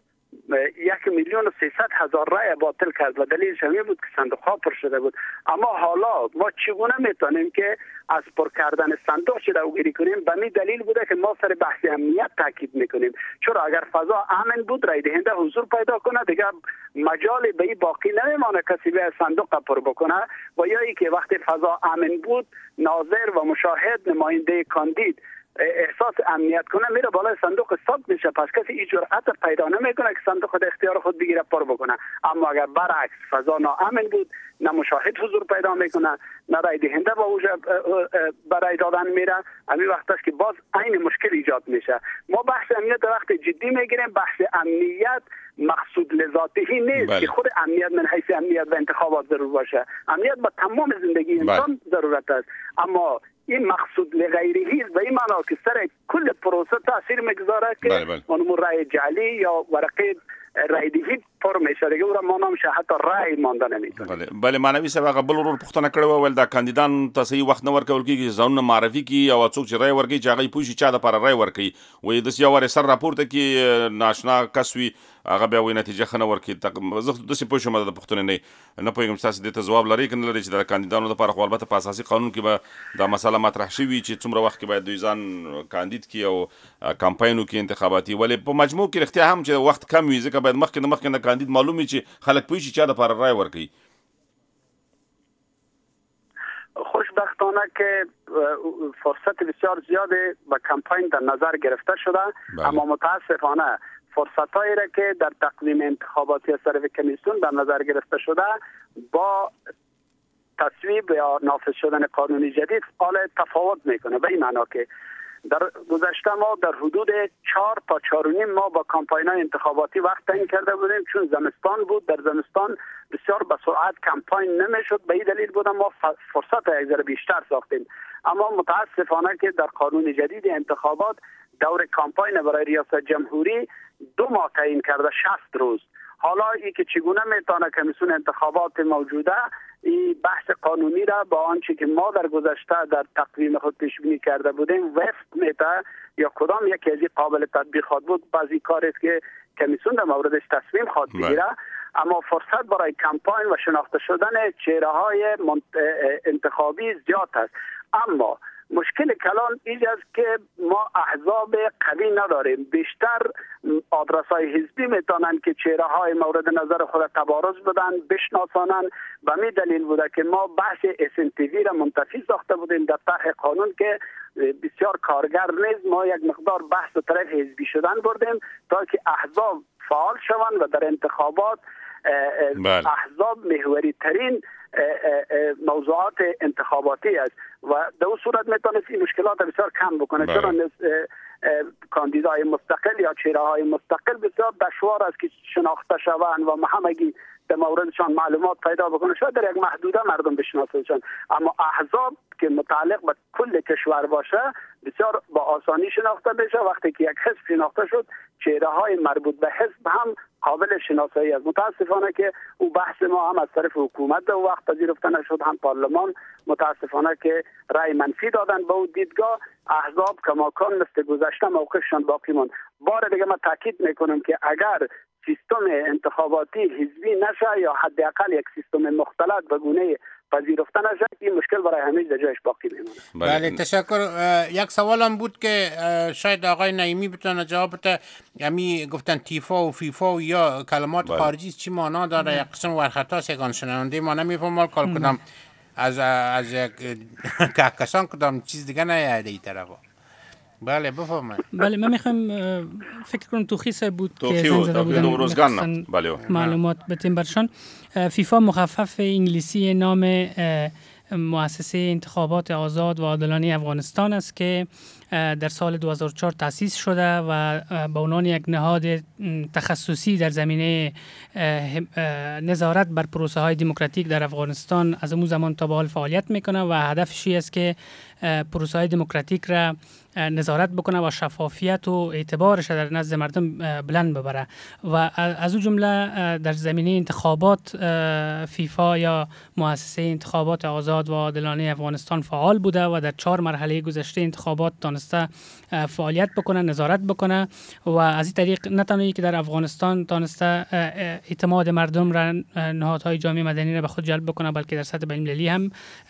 1,300,000 رای باطل کرد و دلیلش همین بود که صندوق ها پر شده بود. اما حالا ما چگونه میتونیم که از پر کردن صندوق جلوگیری کنیم؟ به می دلیل بوده که ما سر بحث امنیت تاکید میکنیم، چرا اگر فضا امن بود رای دهنده حضور پیدا کنه دیگه مجال به این باقی نمیمانه کسی به صندوق پر بکنه، و یا ای که وقتی فضا امن بود ناظر و مشاهد نماینده کاندید احساس امنیت کنه میره بالای صندوق ثبت میشه، پس کسی این جرأت پیدا نمیکنه که صندوق در اختیار خود بگیره پر بکنه. اما اگر برعکس فضا ناامن بود نه مشاهد حضور پیدا میکنه نه رای دهنده با وجود برای دادن میره، همین وقت است که باز عین مشکل ایجاد میشه. ما بحث امنیت وقت جدی میگیریم، بحث امنیت مقصود لذاتی نیست که خود امنیت من حیث امنیت و انتخابات ضرور باشه، امنیت با تمام زندگی انسان ضرورت است، اما این مقصود لغیری و این معنا که سر کل پروسه تاثیر میگذاره که اون رای جعلی یا ورقه رای دیگی پر میشه دیگه اون ما نمیشه حتی رای مانده نمیتونه. بله معنوي صاحب بل ورور پښتنه کړو ول دا کاندیدان ته صحیح وخت نه ورکول کیږي ځان معرفي کی او څوک چې رای ورکي چې هغه پوښي چا د پر رای ورکي وې د سیا ور سر راپورته کی ناشنا کسوي هغه به وې نتیجه خنه ورکي زه د څه پوښم د پښتنه نه پوهیږم تاسو د ځواب لري کنه لري چې د کاندیدانو لپاره خو البته په اساسي قانون کې به دا مسله مطرح شي چې څومره وخت کې باید دوی ځان کاندید کی او کمپاینو کې انتخاباتي ولې په مجموع کې اختیار هم چې وخت کم وي ځکه باید مخکې نه کاندید معلومي چې خلک پوښي چا د پر رای ورکي. خوشبختانه که فرصت بسیار زیاده به کمپاین در نظر گرفته شده اما متاسفانه فرصت هایی را که در تقویم انتخاباتی از طرف کمیسیون در نظر گرفته شده با تصویب یا نافذ شدن قانونی جدید حال تفاوت میکنه. به این معنا که در گذشته ما در حدود 4 تا 4.5 ماه با کمپاین های انتخاباتی وقت تعیین کرده بودیم، چون زمستان بود، در زمستان بسیار به سرعت کمپاین نمیشد، به این دلیل بود ما فرصت یک ذره بیشتر ساختیم. اما متاسفانه که در قانون جدید انتخابات دور کمپاین برای ریاست جمهوری 2 ماه تعیین کرده، 60 روز. حالا ای که چگونه میتونه کمیسیون انتخابات موجوده این بحث قانونی را با آنچه که ما در گذشته در تقویم خود پیش بینی کرده بودیم وفق میته یا کدام یکی از قابل تطبیق خود بود، بعضی کار است که کمیسیون در موردش تصمیم خود بگیره. اما فرصت برای کمپاین و شناخته شدن چهره های انتخابی زیاد است. اما مشکل کلان اینجاست که ما احزاب قوی نداریم، بیشتر آدرس‌های حزبی میتونن که چهره های مورد نظر خود تبارز بدن بشناسانن. به می دلیل بوده که ما بحث SNTV را منتفی ساخته بودیم در طرح قانون که بسیار کارگر نیست، ما یک مقدار بحث طرف حزبی شدن بردیم تا که احزاب فعال شوند و در انتخابات احزاب محوری ترین موضوعات انتخاباتی است و در اون صورت میتونست این مشکلات بسیار کم بکنه. چرا کاندیدای مستقل یا چهره های مستقل بسیار دشوار است که شناخته شوند و همگی در موردشان معلومات پیدا بکنه، شاید در یک محدوده مردم بشناسنشان. اما احزاب که متعلق به کل کشور باشه بسیار با آسانی شناخته بشه. وقتی که یک حزب شناخته شد چهره های مربوط به حزب هم قابل شناسایی است. متاسفانه که او بحث ما هم از طرف حکومت در وقت پذیرفته نشد، هم پارلمان متاسفانه که رای منفی دادن به او دیدگاه. احزاب کماکان مثل گذشته موقفشان باقی ماند. بار دیگه ما تاکید میکنم که اگر سیستم انتخاباتی حزبی نشه یا حداقل یک سیستم مختلط به گونه پذیرفته نشه این مشکل برای همیشه در جایش باقی میمونه. بله تشکر. یک سوالم بود که شاید آقای نعیمی بتونه جواب بده. یعنی گفتن تیفا و فیفا و یا کلمات خارجی چی معنا داره؟ یک قسم ورخطاست یکان شنونده ما نمیفهمال کال کدام از یک کهکشان کدام چیز دیگه نیاده این طرفا. بله بفرمایید. بله من میخوام فکر کنم توخی صاحب بود که زنگ زده بودن معلومات بتیم برشان. فیفا مخفف انگلیسی نام مؤسسه انتخابات آزاد و عادلانه افغانستان است که در سال 2004 تأسیس شده و به عنوان یک نهاد تخصصی در زمینه نظارت بر پروسه های دموکراتیک در افغانستان از اون زمان تا به حال فعالیت میکنه و هدفش است که پروسه های دموکراتیک را نظارت بکنه و شفافیت و اعتبارش در نزد مردم بلند ببره و از اون جمله در زمینه انتخابات فیفا یا مؤسسه انتخابات آزاد و عادلانه افغانستان فعال بوده و در 4 مرحله گذشته انتخابات تانسته فعالیت بکنه، نظارت بکنه و از این طریق نه تنها که در افغانستان تانسته اعتماد مردم را نهادهای جامعه مدنی را به خود جلب بکنه بلکه در سطح بین‌المللی هم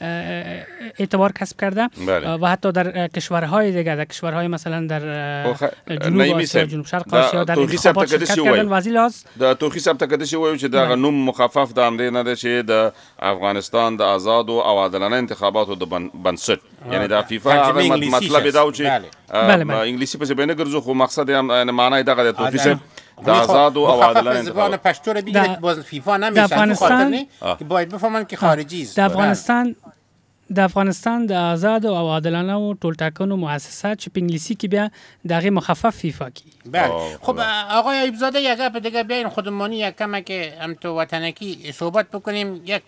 اعتبار کسب کرده و حتی در کشورهای دیگه، در کشورهای مثلا در جنوب آسیا، جنوب شرق آسیا در انتخابات شرکت کردن وزیر هست. د توخی صاحب تکدشي وایو چې دا نوم مخفف د امر نه ده چې د افغانستان د آزاد او عادلانه انتخاباتو د بنسټ یعنی د فیفا هغه مطلب دا و چې انګلیسي په بینه ګرځو خو مقصد هم معنی دغه د توخی صاحب د آزاد او عادلانه انتخابات پښتو رو بگید باز فیفا نمیشه خاطر نه که باید بفهمن که خارجی است. د افغانستان د آزاد او عادلانه او ټولټاکنو مؤسسات چې په انګلیسي کې بیا دغه مخفف فیفا کی. بله خب آقای ایبزاده یک گپ دیگه بیاین خودمانی یک کمک هم تو وطنکی صحبت بکنیم. یک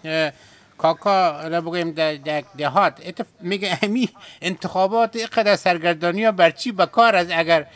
کاکا را بگویم در دهات میگه امی انتخابات اقدر سرگردانی ها برچی بکار از اگر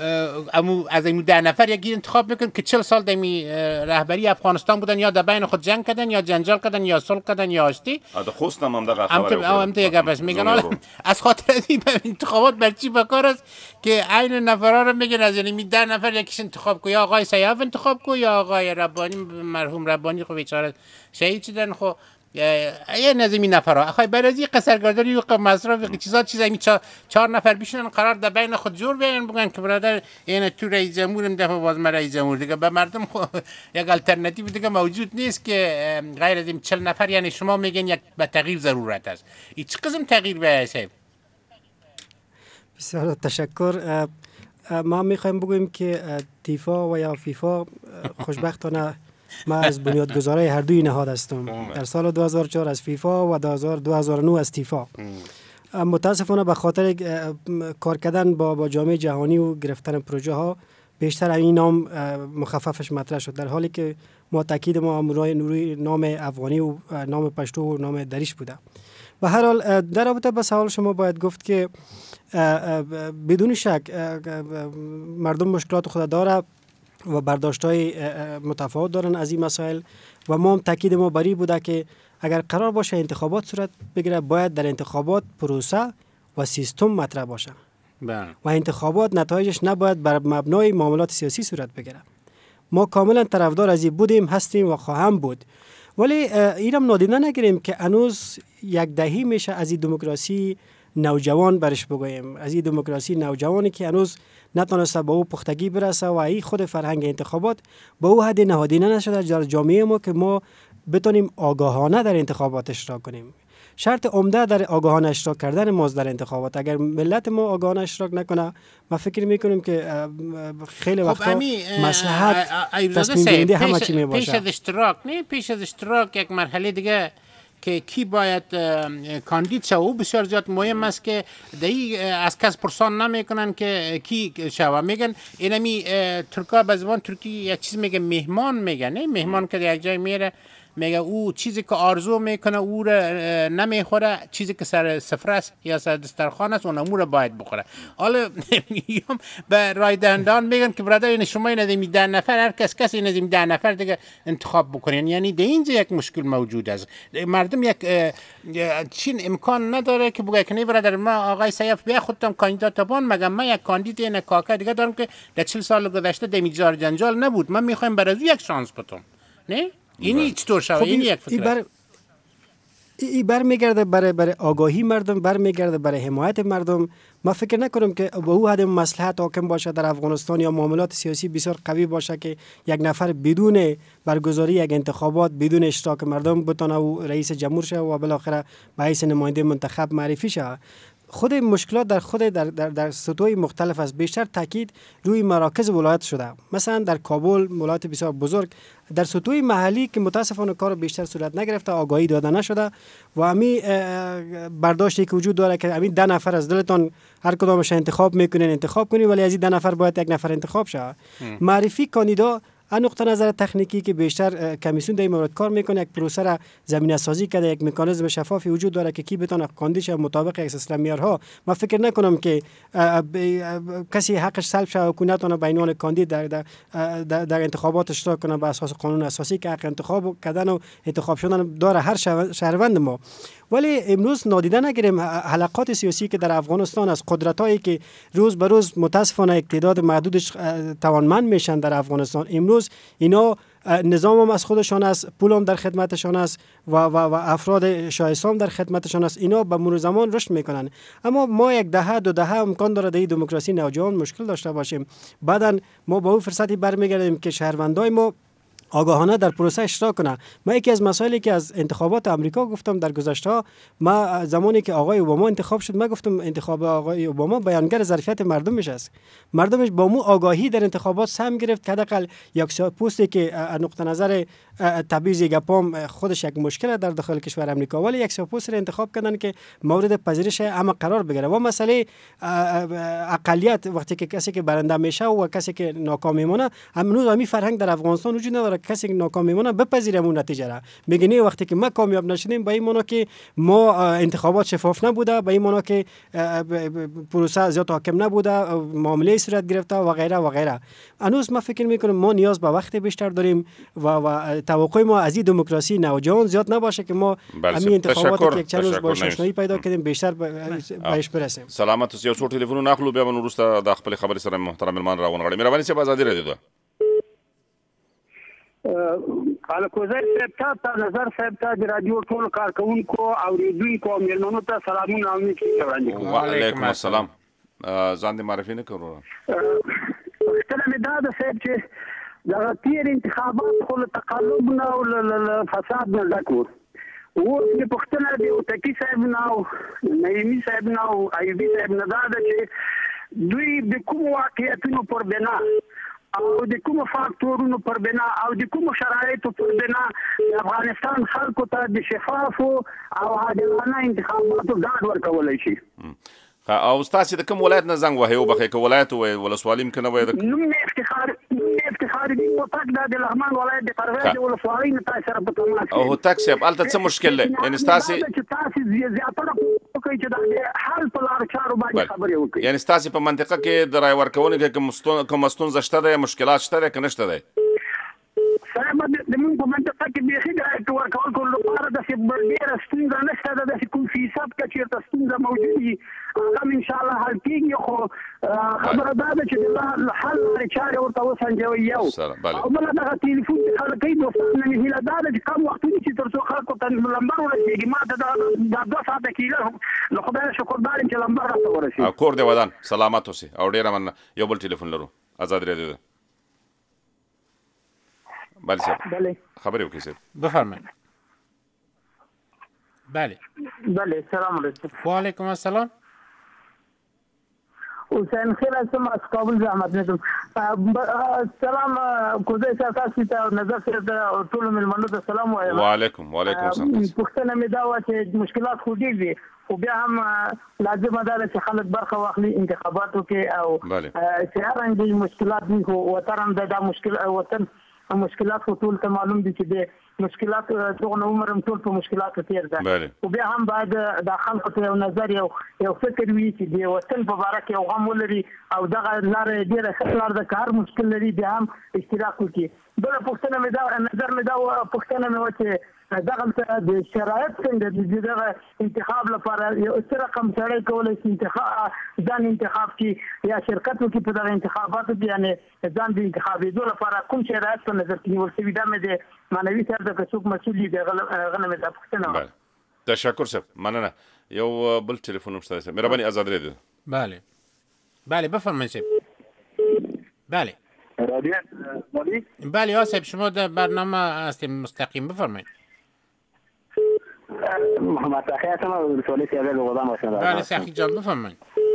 از این 10 نفر یکی انتخاب میکنن که 40 سال دمی رهبری افغانستان بودن یا در بین خود جنگ کردن یا جنجال کردن یا صلح کردن یا آشتی. خوستم هم دغه خبره هم ته یک بس میگن از خاطر این انتخابات برچی بکار است که عین نفرا رو میگن از یعنی 10 نفر یکیش انتخاب کو یا آقای سیاف انتخاب کو یا آقای ربانی مرحوم ربانی خو بیچاره شهید شدن. خو یه نظمی نفرها اخوای برازی قصرگردانی و مصرف چیزایی 4 نفر بشینن قرار در بین خود جور بیان بگن که برادر این تو رئیس جمهورم دفعه باز ما رئیس جمهور دیگه به مردم یک الटरनेटिव دیگه موجود نیست که غیر از این 40 نفر یعنی شما میگن یک به تغییر ضرورت است. این چه قسم تغییر به صاحب؟ بسیار تشکر. ما میخوایم بگوییم که تیفا و یا فیفا خوشبختانه ما از بنیادگذارای هر دوی نهاد هستم. در سال 2004 از فیفا و 2009 از تیفا. متاسفانه به خاطر کار کردن با جامعه جهانی و گرفتن پروژه ها بیشتر این نام مخففش مطرح شد، در حالی که ما تاکید ما روی نام افغانی و نام پشتو و نام دریش بوده. به هر حال در رابطه با سوال شما باید گفت که بدون شک مردم مشکلات خود داره و برداشت‌های متفاوت دارن از این مسائل و ما هم تاکید ما بری بوده که اگر قرار باشه انتخابات صورت بگیره باید در انتخابات پروسه و سیستم مطرح باشه و انتخابات نتایجش نباید بر مبنای معاملات سیاسی صورت بگیره. ما کاملا طرفدار از این بودیم، هستیم و خواهم بود، ولی اینم نادیده نگیریم که هنوز یک دهه میشه از این دموکراسی نوجوان برش بگوییم، از این دموکراسی نوجوانی که هنوز نتونسته به او پختگی برسه و این خود فرهنگ انتخابات به او حد نهادینه نشده در جامعه ما که ما بتونیم آگاهانه در انتخابات اشتراک کنیم. شرط عمده در آگاهانه اشتراک کردن ماست در انتخابات. اگر ملت ما آگاهانه اشتراک نکنه ما فکر میکنیم که خیلی وقتا مصلحت تصمیم گیری همه چی میباشه. پیش از اشتراک یک مرحله دیگه که کی باید کاندید شود او بسیار زیاد مهم است که دایی از کس پرسان نمیکنن که کی شود. میگن اینمی ترکا به زبان ترکی یک چیز میگه مهمان، میگن نه مهمان که یک جای میره میگه او چیزی که آرزو میکنه او را نمیخوره، چیزی که سر سفره است یا سر دسترخوان است اون امور باید بخوره. حالا به رای دهندگان میگن که برادر این شما این 10 نفر هر کس این 10 نفر دیگه انتخاب بکنین. یعنی در اینجا یک مشکل موجود است. مردم یک چین امکان نداره که بگه که نه برادر ما آقای سیاف بیا خودتون کاندیدات بان، مگه من یک کاندید این کاکا دیگه دارم که در 40 سال گذشته دمیجار جنجال نبود، من میخوایم برای یک شانس بدم. نه اینی چطور شود؟ این یک فکر این برمیگرده برای آگاهی مردم، برمیگرده برای حمایت مردم. ما فکر نکنم که به او حد مصلحت حاکم باشه در افغانستان یا معاملات سیاسی بسیار قوی باشه که یک نفر بدون برگزاری یک انتخابات، بدون اشتراک مردم بتونه او رئیس جمهور شه و بالاخره به حیث نماینده منتخب معرفی شه. خود مشکلات در سطوح مختلف است. بیشتر تاکید روی مراکز ولایت شده. مثلا در کابل، ولایت بسیار بزرگ، در سطوح محلی که متاسفانه کار بیشتر صورت نگرفته، آگاهی داده نشده و امی برداشتی که وجود داره که امی 10 نفر از دلتان هر کدامش انتخاب میکنین انتخاب کنین، ولی از این 10 نفر باید یک نفر انتخاب شه. معرفی کاندیدا از نقطه نظر تکنیکی که بیشتر کمیسیون در این مورد کار میکنه، یک پروسه را زمینه سازی کرده، یک مکانیزم شفافی وجود داره که کی بتونه کاندیدش مطابق یک سلسله معیارها. ما فکر نکنم که کسی حقش سلب شه و نتونه به عنوان کاندید در انتخابات اشتراک کنه به اساس قانون اساسی که حق انتخاب کردن و انتخاب شدن داره هر شهروند ما. ولی امروز نادیده نگیریم حلقات سیاسی که در افغانستان از قدرتایی که روز به روز متاسفانه اقتدار محدودش توانمند میشن در افغانستان، امروز اینا نظام هم از خودشان است، پول هم در خدمتشان است و افراد شایسته هم در خدمتشان است. اینا به مرور زمان رشد میکنن. اما ما یک دهه 2 دهه امکان داره در دموکراسی نوجوان مشکل داشته باشیم. بعداً ما با اون فرصتی برمیگردیم که شهروندای ما آگاهانه در پروسه اشتراک کنه. ما یکی از مسائلی که از انتخابات آمریکا گفتم در گذشته، ما زمانی که آقای اوباما انتخاب شد، ما گفتم انتخاب آقای اوباما بیانگر ظرفیت مردمش است. مردمش با مو آگاهی در انتخابات سهم گرفت که حداقل یک پستی که نقطه نظر تبعیض گپام خودش یک مشکل در داخل کشور آمریکا، ولی یک پست را انتخاب کردن که مورد پذیرش همه قرار بگیره. و مسئله اقلیت وقتی که کسی که برنده میشه و کسی که ناکام میمونه، هنوز همین فرهنگ در افغانستان وجود نداره. کسی که ناکام میمونه بپذیریم اون نتیجه را. میگنی وقتی که ما کامیاب نشدیم به این معنی که ما انتخابات شفاف نبوده، به این معنی که پروسه زیاد حاکم نبوده، معامله صورت گرفته و غیره و غیره. هنوز ما فکر میکنم ما نیاز به وقت بیشتر داریم و توقع ما از این دموکراسی نوجوان زیاد نباشه که ما همین انتخابات یک چند روز باش آشنایی پیدا کردیم بیشتر بهش برسیم. سلامت اوسئ. یو څو ټلیفونونه اخلو بیا به وروسته د خپل خبرې سره محترم ملمان راونغاړي. مهرباني صاحب ازادي راډیو الکوزی صاحب ته نظر صاحب ته د رادیو ټول کارکونکو او ریډونکو مېلمنو ته سلامونه او نیکی وړاندې کوم. وعلیکم السلام. ځان دې معرفي نه کړو. پوښتنه مې دا ده صاحب چې د تیر انتخابات خو له تقلب نه او له فساد نه ډک وو. اوس مې پوښتنه د اوتکي صاحب نه او نعیمي صاحب نه او ایوبي صاحب نه دا ده چې دوی د کومو واقعیتونو پر بنا او د کومو فاکتورونو پر بنا او د کومو شرایطو پر بنا د افغانستان خلکو ته د شفافو او عادلانه انتخاباتو ډاډ ورکولی شي. او تاسو د کوم ولایت نه زنګ وهئ وبخئ که ولایت ووایئ ولسوالي م که نه وایئ؟ نوم مې افتخار دین هوتک دا د لغمان ولایت د پرویز د ولسوالۍ نه تاسو سره په تماس کې. او هوتک صاحب هلته څه مشکل دی؟ یعنې ستاسې زیاتره وکړئ چې د حل په لارو چارو باندې خبرې وکړئ. یعنې ستاسې په منطقه کې د رای ورکونې کې کومه ستونزه شته دی، مشکلات شته دی که نشته دی؟ صاحب د موږ په منطقه کې بیخي د رای ورکولو لپاره داسې ډېره ستونزه نشته ده. داسې کوم فیصد که چېرته ستونزه موجود وي هغه هم انشاءالله حل کېږي. خو خبره دا ده چې د حل لارې چارې ورته وسنجوئ یو. او بله دغه ټلیفون چې خلک کوي دوستان مې هیله دا ده چې کم وخت ونیسي تر څو خلکو ته لمبر ورسېږي. ما ته دا 2 ساعته کېږي، له خدایه شکردار یم چې لمبر راته ورسېږي. کور دې ودان سلامت اوسې. او ډېره مننه. یو بل ټلیفون لرو. ازاد رادیو ده. بله صاحب خبرې وکړئ صاحب. بفرمایید. بله سلام علیکم. و علیکم السلام. حسین خیر هستم از کابل زحمت میکنم. سلام کوزی صاحب تاسو ته نظر صاحب ته ټولو مېلمنو ته سلام وایم. وعلیکم السلام. پوښتنه مې دا وه چې مشکلات خو ډېر دي، خو بیا هم لازمه ده چې خلک برخه واخلي انتخاباتو کې او چې هر رنګه مشکلات دي. خو وطن هم دا وطن مشکلات خو ټول ته معلوم دي چې د مشکلات څومره عمر هم ټول په مشکلاتو تیر ده. خو بیا هم باید د خلکو ته یو نظر یو فکر وي چې د وطن په باره کې یو غم ولري او دغه لاره ډېره ښه لاره ده که هر مشکل لري بیا هم اشتراک وکړي. بله پوښتنه مې دا نظر مې دا پوښتنه مې وه چې دغه د شرایط څنګه دي دغه انتخاب لپاره یو څه رقم سړی کولی شي ځان انتخاب کړي یا شرکت وکړي په دغه انتخاباتو کې، یعنې ځان د انتخابېدو لپاره کوم شرایط په نظر کې نیول شوي؟ دا مې د معنوي صاحب د که څوک مسؤل دي هغه نه مې دا پوښتنه وه. تشکر صاحب مننه. یو بل تلفن هم شته. مهرباني آزاد رادیو. بله بله بفرمایید صاحب. بله رادیو مالی. بله یا صاحب شما در برنامه هستیم مستقیم بفرمایید. محمد سخی هستم از ولسوالی سیاده بغداد باشم. بله سخی جان بفرمایید.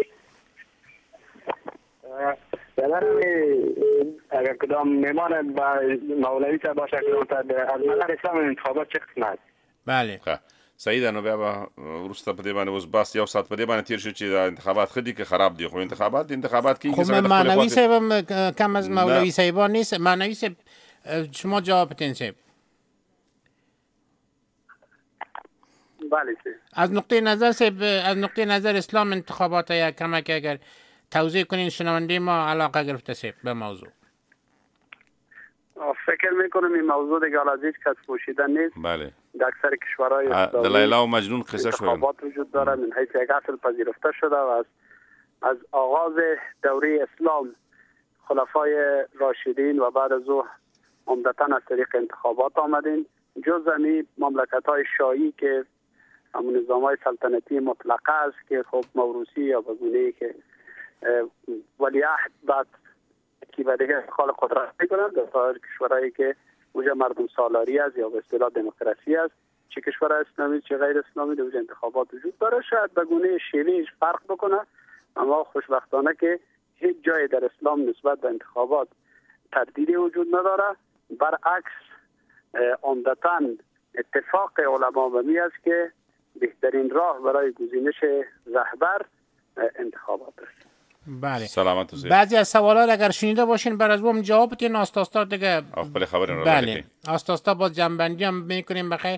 اگر کدام میمان با مولوی صاحب باشه از نظر اسلام انتخابات چه قسم است؟ بله صحیح ده. نو بیا ورسته په دې باندې اوس بس یو ساعت په دې باندې تیر شو چې انتخابات خدي که خراب دي، خو انتخابات کې خب معنوی صاحب کم از مولوی صاحبان نیست. معنوی صاحب شما جواب بدین صاحب. بله صاحب. از نقطه نظر صاحب، از نقطه نظر اسلام انتخابات یا کمک اگر توضیح کنین شنونده ما علاقه گرفته صاحب به موضوع. فکر میکنم این موضوع دیگه از هیچ کس پوشیده نیست. بله. در اکثر کشورهای اسلامی لیلا و مجنون قصه شد. انتخابات وجود داره من حیث یک اصل پذیرفته شده و از آغاز دوره اسلام خلفای راشدین و بعد از او عمدتاً از طریق انتخابات آمدین. جز امی مملکت‌های شاهی که همون نظام‌های سلطنتی مطلقه است که خب موروثی یا به گونه‌ای که ولیعهد بعد کی و دیگه خال قدرت میکنن. در سایر کشورهایی که اونجا مردم سالاری است یا به اصطلاح دموکراسی است، چه کشور اسلامی چه غیر اسلامی، در انتخابات وجود داره. شاید به گونه شیوهش فرق بکنه، اما خوشبختانه که هیچ جای در اسلام نسبت به انتخابات تردیدی وجود نداره. برعکس عمدتاً اتفاق علما به می است که بهترین راه برای گزینش رهبر انتخابات است. بله سلامت و بعضی از سوالات اگر شنیده باشین بر از اون جواب بدین آستاستا دیگه. خپل خبرونه را بله آستاستا با جنبندی هم میکنیم بخیر.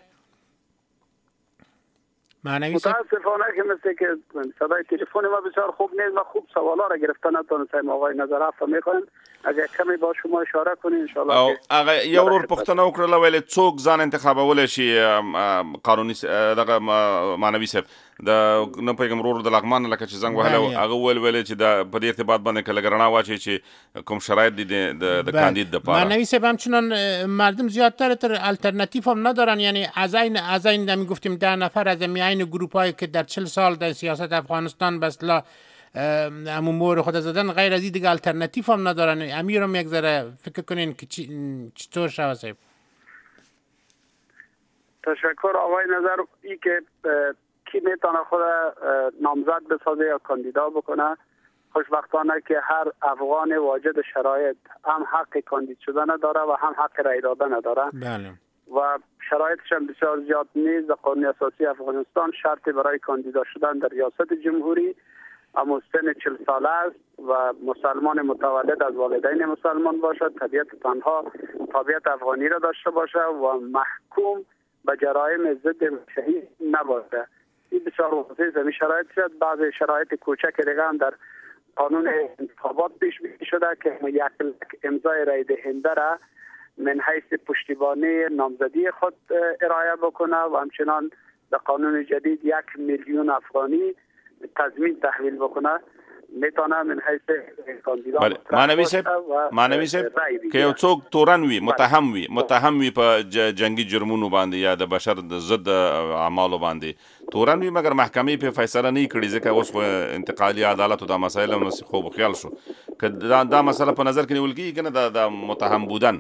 معنوی صاحب متاسفانه که مثل که صدای تلفن ما بسیار خوب نیست و خوب سوالا را گرفتن نتونستیم آقای نظر افتا میخوایم اگر کمی با شما اشاره کنین ان شاء الله. او هغه یو ورور پښتنه وکړه ویل څوک ځان انتخابول شي قانوني دغه معنوي صاحب د نه پیغام ورور د لغمان لکه چې زنګ وهله هغه ویل چې د په دې ارتباط باندې کله ګرنا واچي چې کوم شرایط دي د کاندید د پاره. معنوی صاحب همچنان مردم زیادتر تر الټرناتیو هم ندارن، یعنی از این می گفتیم 10 نفر از میان گروپایی که در 40 سال در سیاست افغانستان به اصطلاح همون مور خود زدن غیر از این دیگه الټرناتیو هم ندارن. امیرم یک ذره فکر کنین که چطور شود صاحب. تشکر آقای نظر. ای که کی میتونه خود نامزد بسازه یا کاندیدا بکنه، خوشبختانه که هر افغان واجد شرایط هم حق کاندید شدن داره و هم حق رای دادن داره. بله. و شرایطش هم بسیار زیاد نیست. در قانون اساسی افغانستان شرط برای کاندیدا شدن در ریاست جمهوری اما سن 40 ساله است و مسلمان متولد از والدین مسلمان باشد، طبیعت تنها طبیعت افغانی را داشته باشد و محکوم به جرایم ضد بشری نباشه. این بسیار واضحه. این شرایط شد. بعض شرایط کوچک دیگه هم در قانون انتخابات پیش بینی شده که یک امضای رای دهنده را من حیث پشتیبانی نامزدی خود ارائه بکنه و همچنان در قانون جدید 1 میلیون افغانی تضمین تحویل بکنه میتونه من حیث کاندیدا. بله معنوي صاحب که یو څوک تورن وي متهم وي په جنگي جرمونو باندې یا د بشر ضد اعمالو باندې تورن وي مګر محکمې په فیصله نه کړي ځکه اوس خو انتقالي عدالت او د مسایل هم خوب خیال شو که دا مسله په نظر کې نیول کېږي کنه د متهم بودن.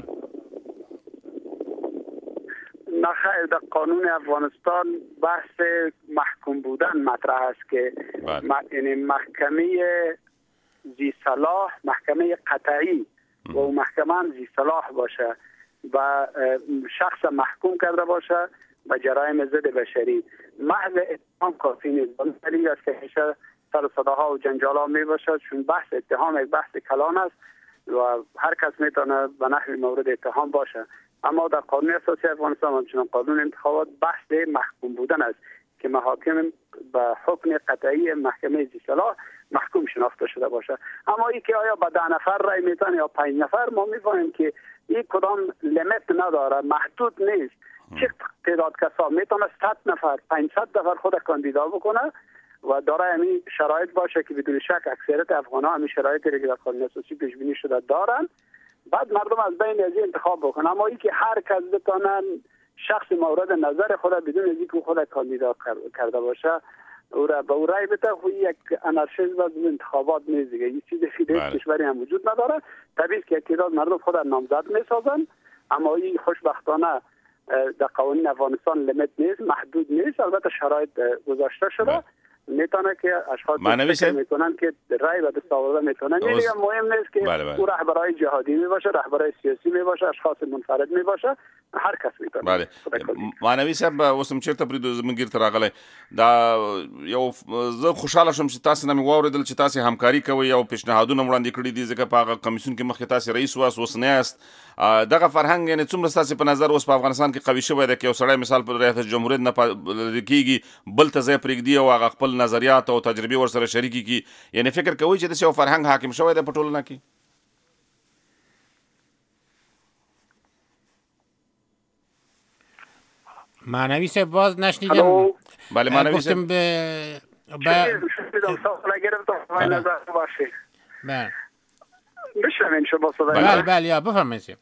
نخیر در قانون افغانستان بحث محکوم بودن مطرح است که یعنی محکمه ذی صلاح محکمه قطعی و محکمه هم ذی صلاح باشه و شخص محکوم کرده باشه به جرایم ضد بشری. محض اتهام کافی نیست. دلیل است که همیشه سر و صداها و جنجال ها می باشد چون بحث اتهام یک بحث کلان است و هر کس میتونه به نحو مورد اتهام باشه. اما در قانون اساسی افغانستان همچنان قانون انتخابات بحث محکوم بودن است که محاکم به حکم قطعی محکمه ذی صلاح محکوم شناخته شده باشه. اما این که آیا به 10 نفر رای میتونه یا 5 نفر، ما میفهمیم که این کدام لیمیت نداره، محدود نیست. چه تعداد کسا میتونه 100 نفر 500 نفر خود کاندیدا بکنه و داره همین شرایط باشه که بدون شک اکثریت افغان‌ها همین شرایطی که در قانون اساسی پیش بینی شده دارن. بعد مردم از بین از انتخاب بکنن. اما این که هر کس بتونن شخص مورد نظر خود بدون از اینکه خود کاندیدا کرده باشه او را به او رای بده، خو یک انارشیسم از انتخابات نیست دیگه. این چیزی که در کشوری هم وجود نداره. طبیعی که تعداد مردم خود نامزد میسازن، اما این خوشبختانه در قوانین افغانستان لیمیت نیست، محدود نیست. البته شرایط گذاشته شده، میتونه که اشخاص فکر میکنن که رای به دست آورده میتونن. این دیگه مهم نیست که او رهبرای جهادی می باشه، رهبرای سیاسی می باشه، اشخاص منفرد می باشه، هر کس میتونه. بله معنوي صاحب اوسم چیرته پرې زمونږ ته راغلی دا یو زه خوشاله شوم چې تاسو نه مې واورېدل چې تاسو همکاري کوئ او پیشنهادونه وړاندې کړي دي، ځکه په هغه کمیسیون کې مخکې تاسو رئیس واس اوس نه یاست. دغه فرهنګ یعنې څومره ستاسو په نظر اوس په افغانستان کې قوي شوی دی که یو سړی مثال په ریاست جمهوریت نه لرې کېږي بل ته ځای پرېږدي او هغه خپل نظریات او تجربې ورسره شریکې کړي، یعنې فکر کوئ چې داسې یو فرهنګ حاکم شوی دی په ټولنه کې؟ معنوی صاحب باز نشنیدم. بله معنوی صاحب بله یا بفرمایید.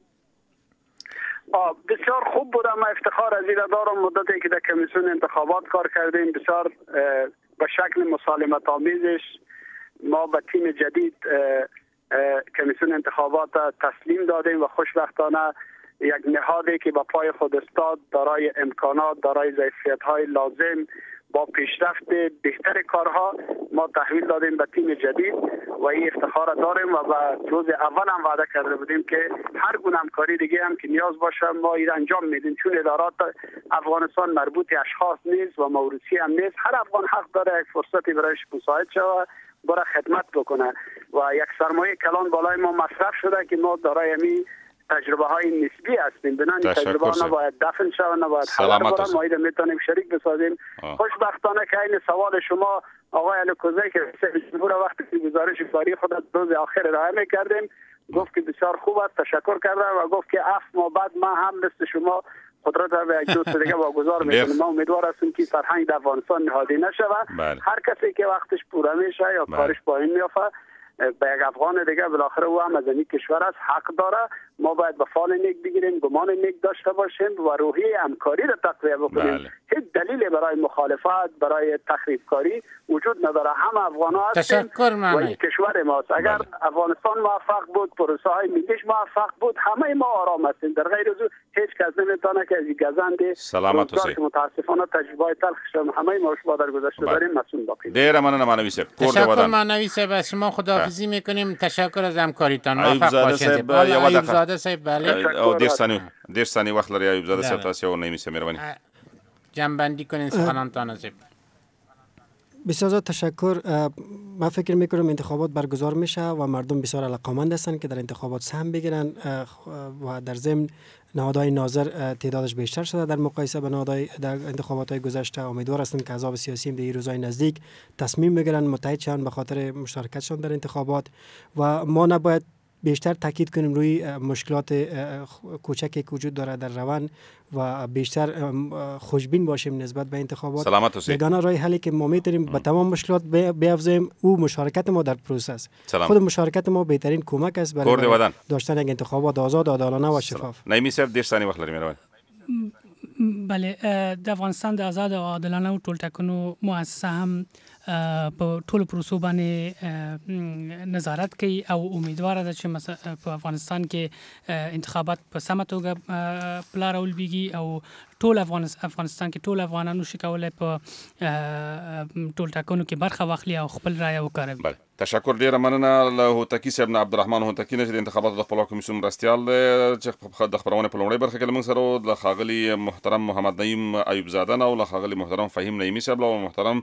بسیار خوب بود. ما افتخار از این دارم مدتی که در کمیسیون انتخابات کار کردیم، بسیار به شکل مسالمت آمیزش ما به تیم جدید کمیسیون انتخابات تسلیم دادیم و خوشبختانه یک نهادی که با پای خود استاد، دارای امکانات، دارای ظرفیت‌های لازم، با پیشرفت بهتر کارها ما تحویل دادیم به تیم جدید و این افتخار داریم و به روز اول هم وعده کرده بودیم که هر گونه همکاری دیگه هم که نیاز باشه ما این انجام میدیم، چون ادارات افغانستان مربوط اشخاص نیست و موروثی هم نیست. هر افغان حق داره یک فرصتی برایش مساعد شوه، برای خدمت بکنه و یک سرمایه کلان بالای ما مصرف شده که ما دارای می تجربه های نسبی هستیم، بنان تجربه ها نباید دفن شود، نباید خبر برن، ما ایده میتونیم شریک بسازیم. خوشبختانه که این سوال شما آقای الکوزی که جمهور وقتی که گزارش کاری خود روز آخر ارائه میکردیم گفت که بسیار خوب است، تشکر کرده و گفت که 7 ماه بعد ما هم مثل شما قدرت را به یک دوست دیگه واگذار میکنیم. ما امیدوار هستیم که فرهنگ در افغانستان نهادی نشود. هر کسی که وقتش پوره میشه یا کارش پایین میافته به یک افغان دیگه بالاخره او هم از این کشور است، حق داره. ما باید به فال نیک بگیریم، گمان نیک داشته باشیم و روحیه همکاری را تقویت بکنیم. هیچ دلیلی برای مخالفت، برای تخریب کاری وجود نداره. همه افغان‌ها هستیم و این کشور ماست. اگر افغانستان موفق بود، پروسه های ملیش موفق بود، همه ما آرام هستیم. در غیر از او هیچ کس نمیتونه که از این گزند سلامت اوسئ. متاسفانه تجربه تلخش همه ما شما در گذشته داریم مسئول باقی. ډیر مننه معنوي صاحب. تشکر معنوي صاحب، از شما خداحافظی میکنیم. تشکر از همکاریتان. موفق باشید. ایوب زاده صاحب بله. او دیر ثانیه وخت لري ایوب زاده صاحب، تاسو یو نیم سه مهرباني جنبندی کنین سخنانتان صاحب. بسیار زیاد تشکر. من فکر میکنم انتخابات برگزار میشه و مردم بسیار علاقمند هستند که در انتخابات سهم بگیرن و در ضمن نهادهای ناظر تعدادش بیشتر شده در مقایسه به نهادهای در انتخابات های گذشته. امیدوار هستم که احزاب سیاسی در این روزهای نزدیک تصمیم بگیرن متحد شوند به خاطر مشارکتشان در انتخابات و ما نباید بیشتر تاکید کنیم روی مشکلات کوچکی که وجود داره در روان و بیشتر خوشبین باشیم نسبت به انتخابات. سلامت اوسئ. یگانه راه حلی که ما میتونیم به تمام مشکلات بیافزاییم او مشارکت ما در پروسه است. خود مشارکت ما بهترین کمک است برای داشتن یک انتخابات آزاد، عادلانه و شفاف. نعیمی صاحب دیر ثانیه وخت لري مهرباني. بله د افغانستان د آزاد او عادلانه او ټولټاکنو مؤسسه هم په ټولو پروسو باندې نظارت کوي او امیدواره ده چې په افغانستان کې انتخابات په سمه توګه پلارول بيږي او ټول افغانستان کې ټول افغانانو شي کولای په ټولټاکنو کې برخه واخلي او خپل رائے وکاروي. بله تشکر ډیره مننه له هوتکی صاحب نه عبدالرحمن هوتکی نه چې د انتخاباتو د خپلواکۍ کمیسیون مرستیال دی چې د خبرونې په لومړۍ برخه کې موږ سره و، د ښاغلي محترم محمد نعیم ایوب زاده نه او له ښاغلي محترم فهیم نعیمي صاحب او محترم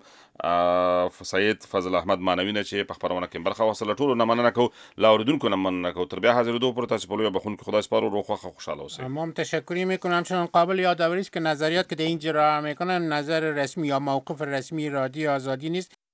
سید فضل احمد معنوي نه چې په خبرونه کې برخه واخیستله. ټولو نه مننه کوو، له اورېدونکو نه مننه کوو. تر بیا حاضرېدو پورې تاسو په لویه بخښونکي خدای سپارو. روغ خوښه خوشحاله اوسئ. ما هم تشکری میکنم. چون قابل یادآوری است که نظریات که در اینجا ارائه میکنن نظر رسمی یا موقف رسمی رادیو آزادی نیست.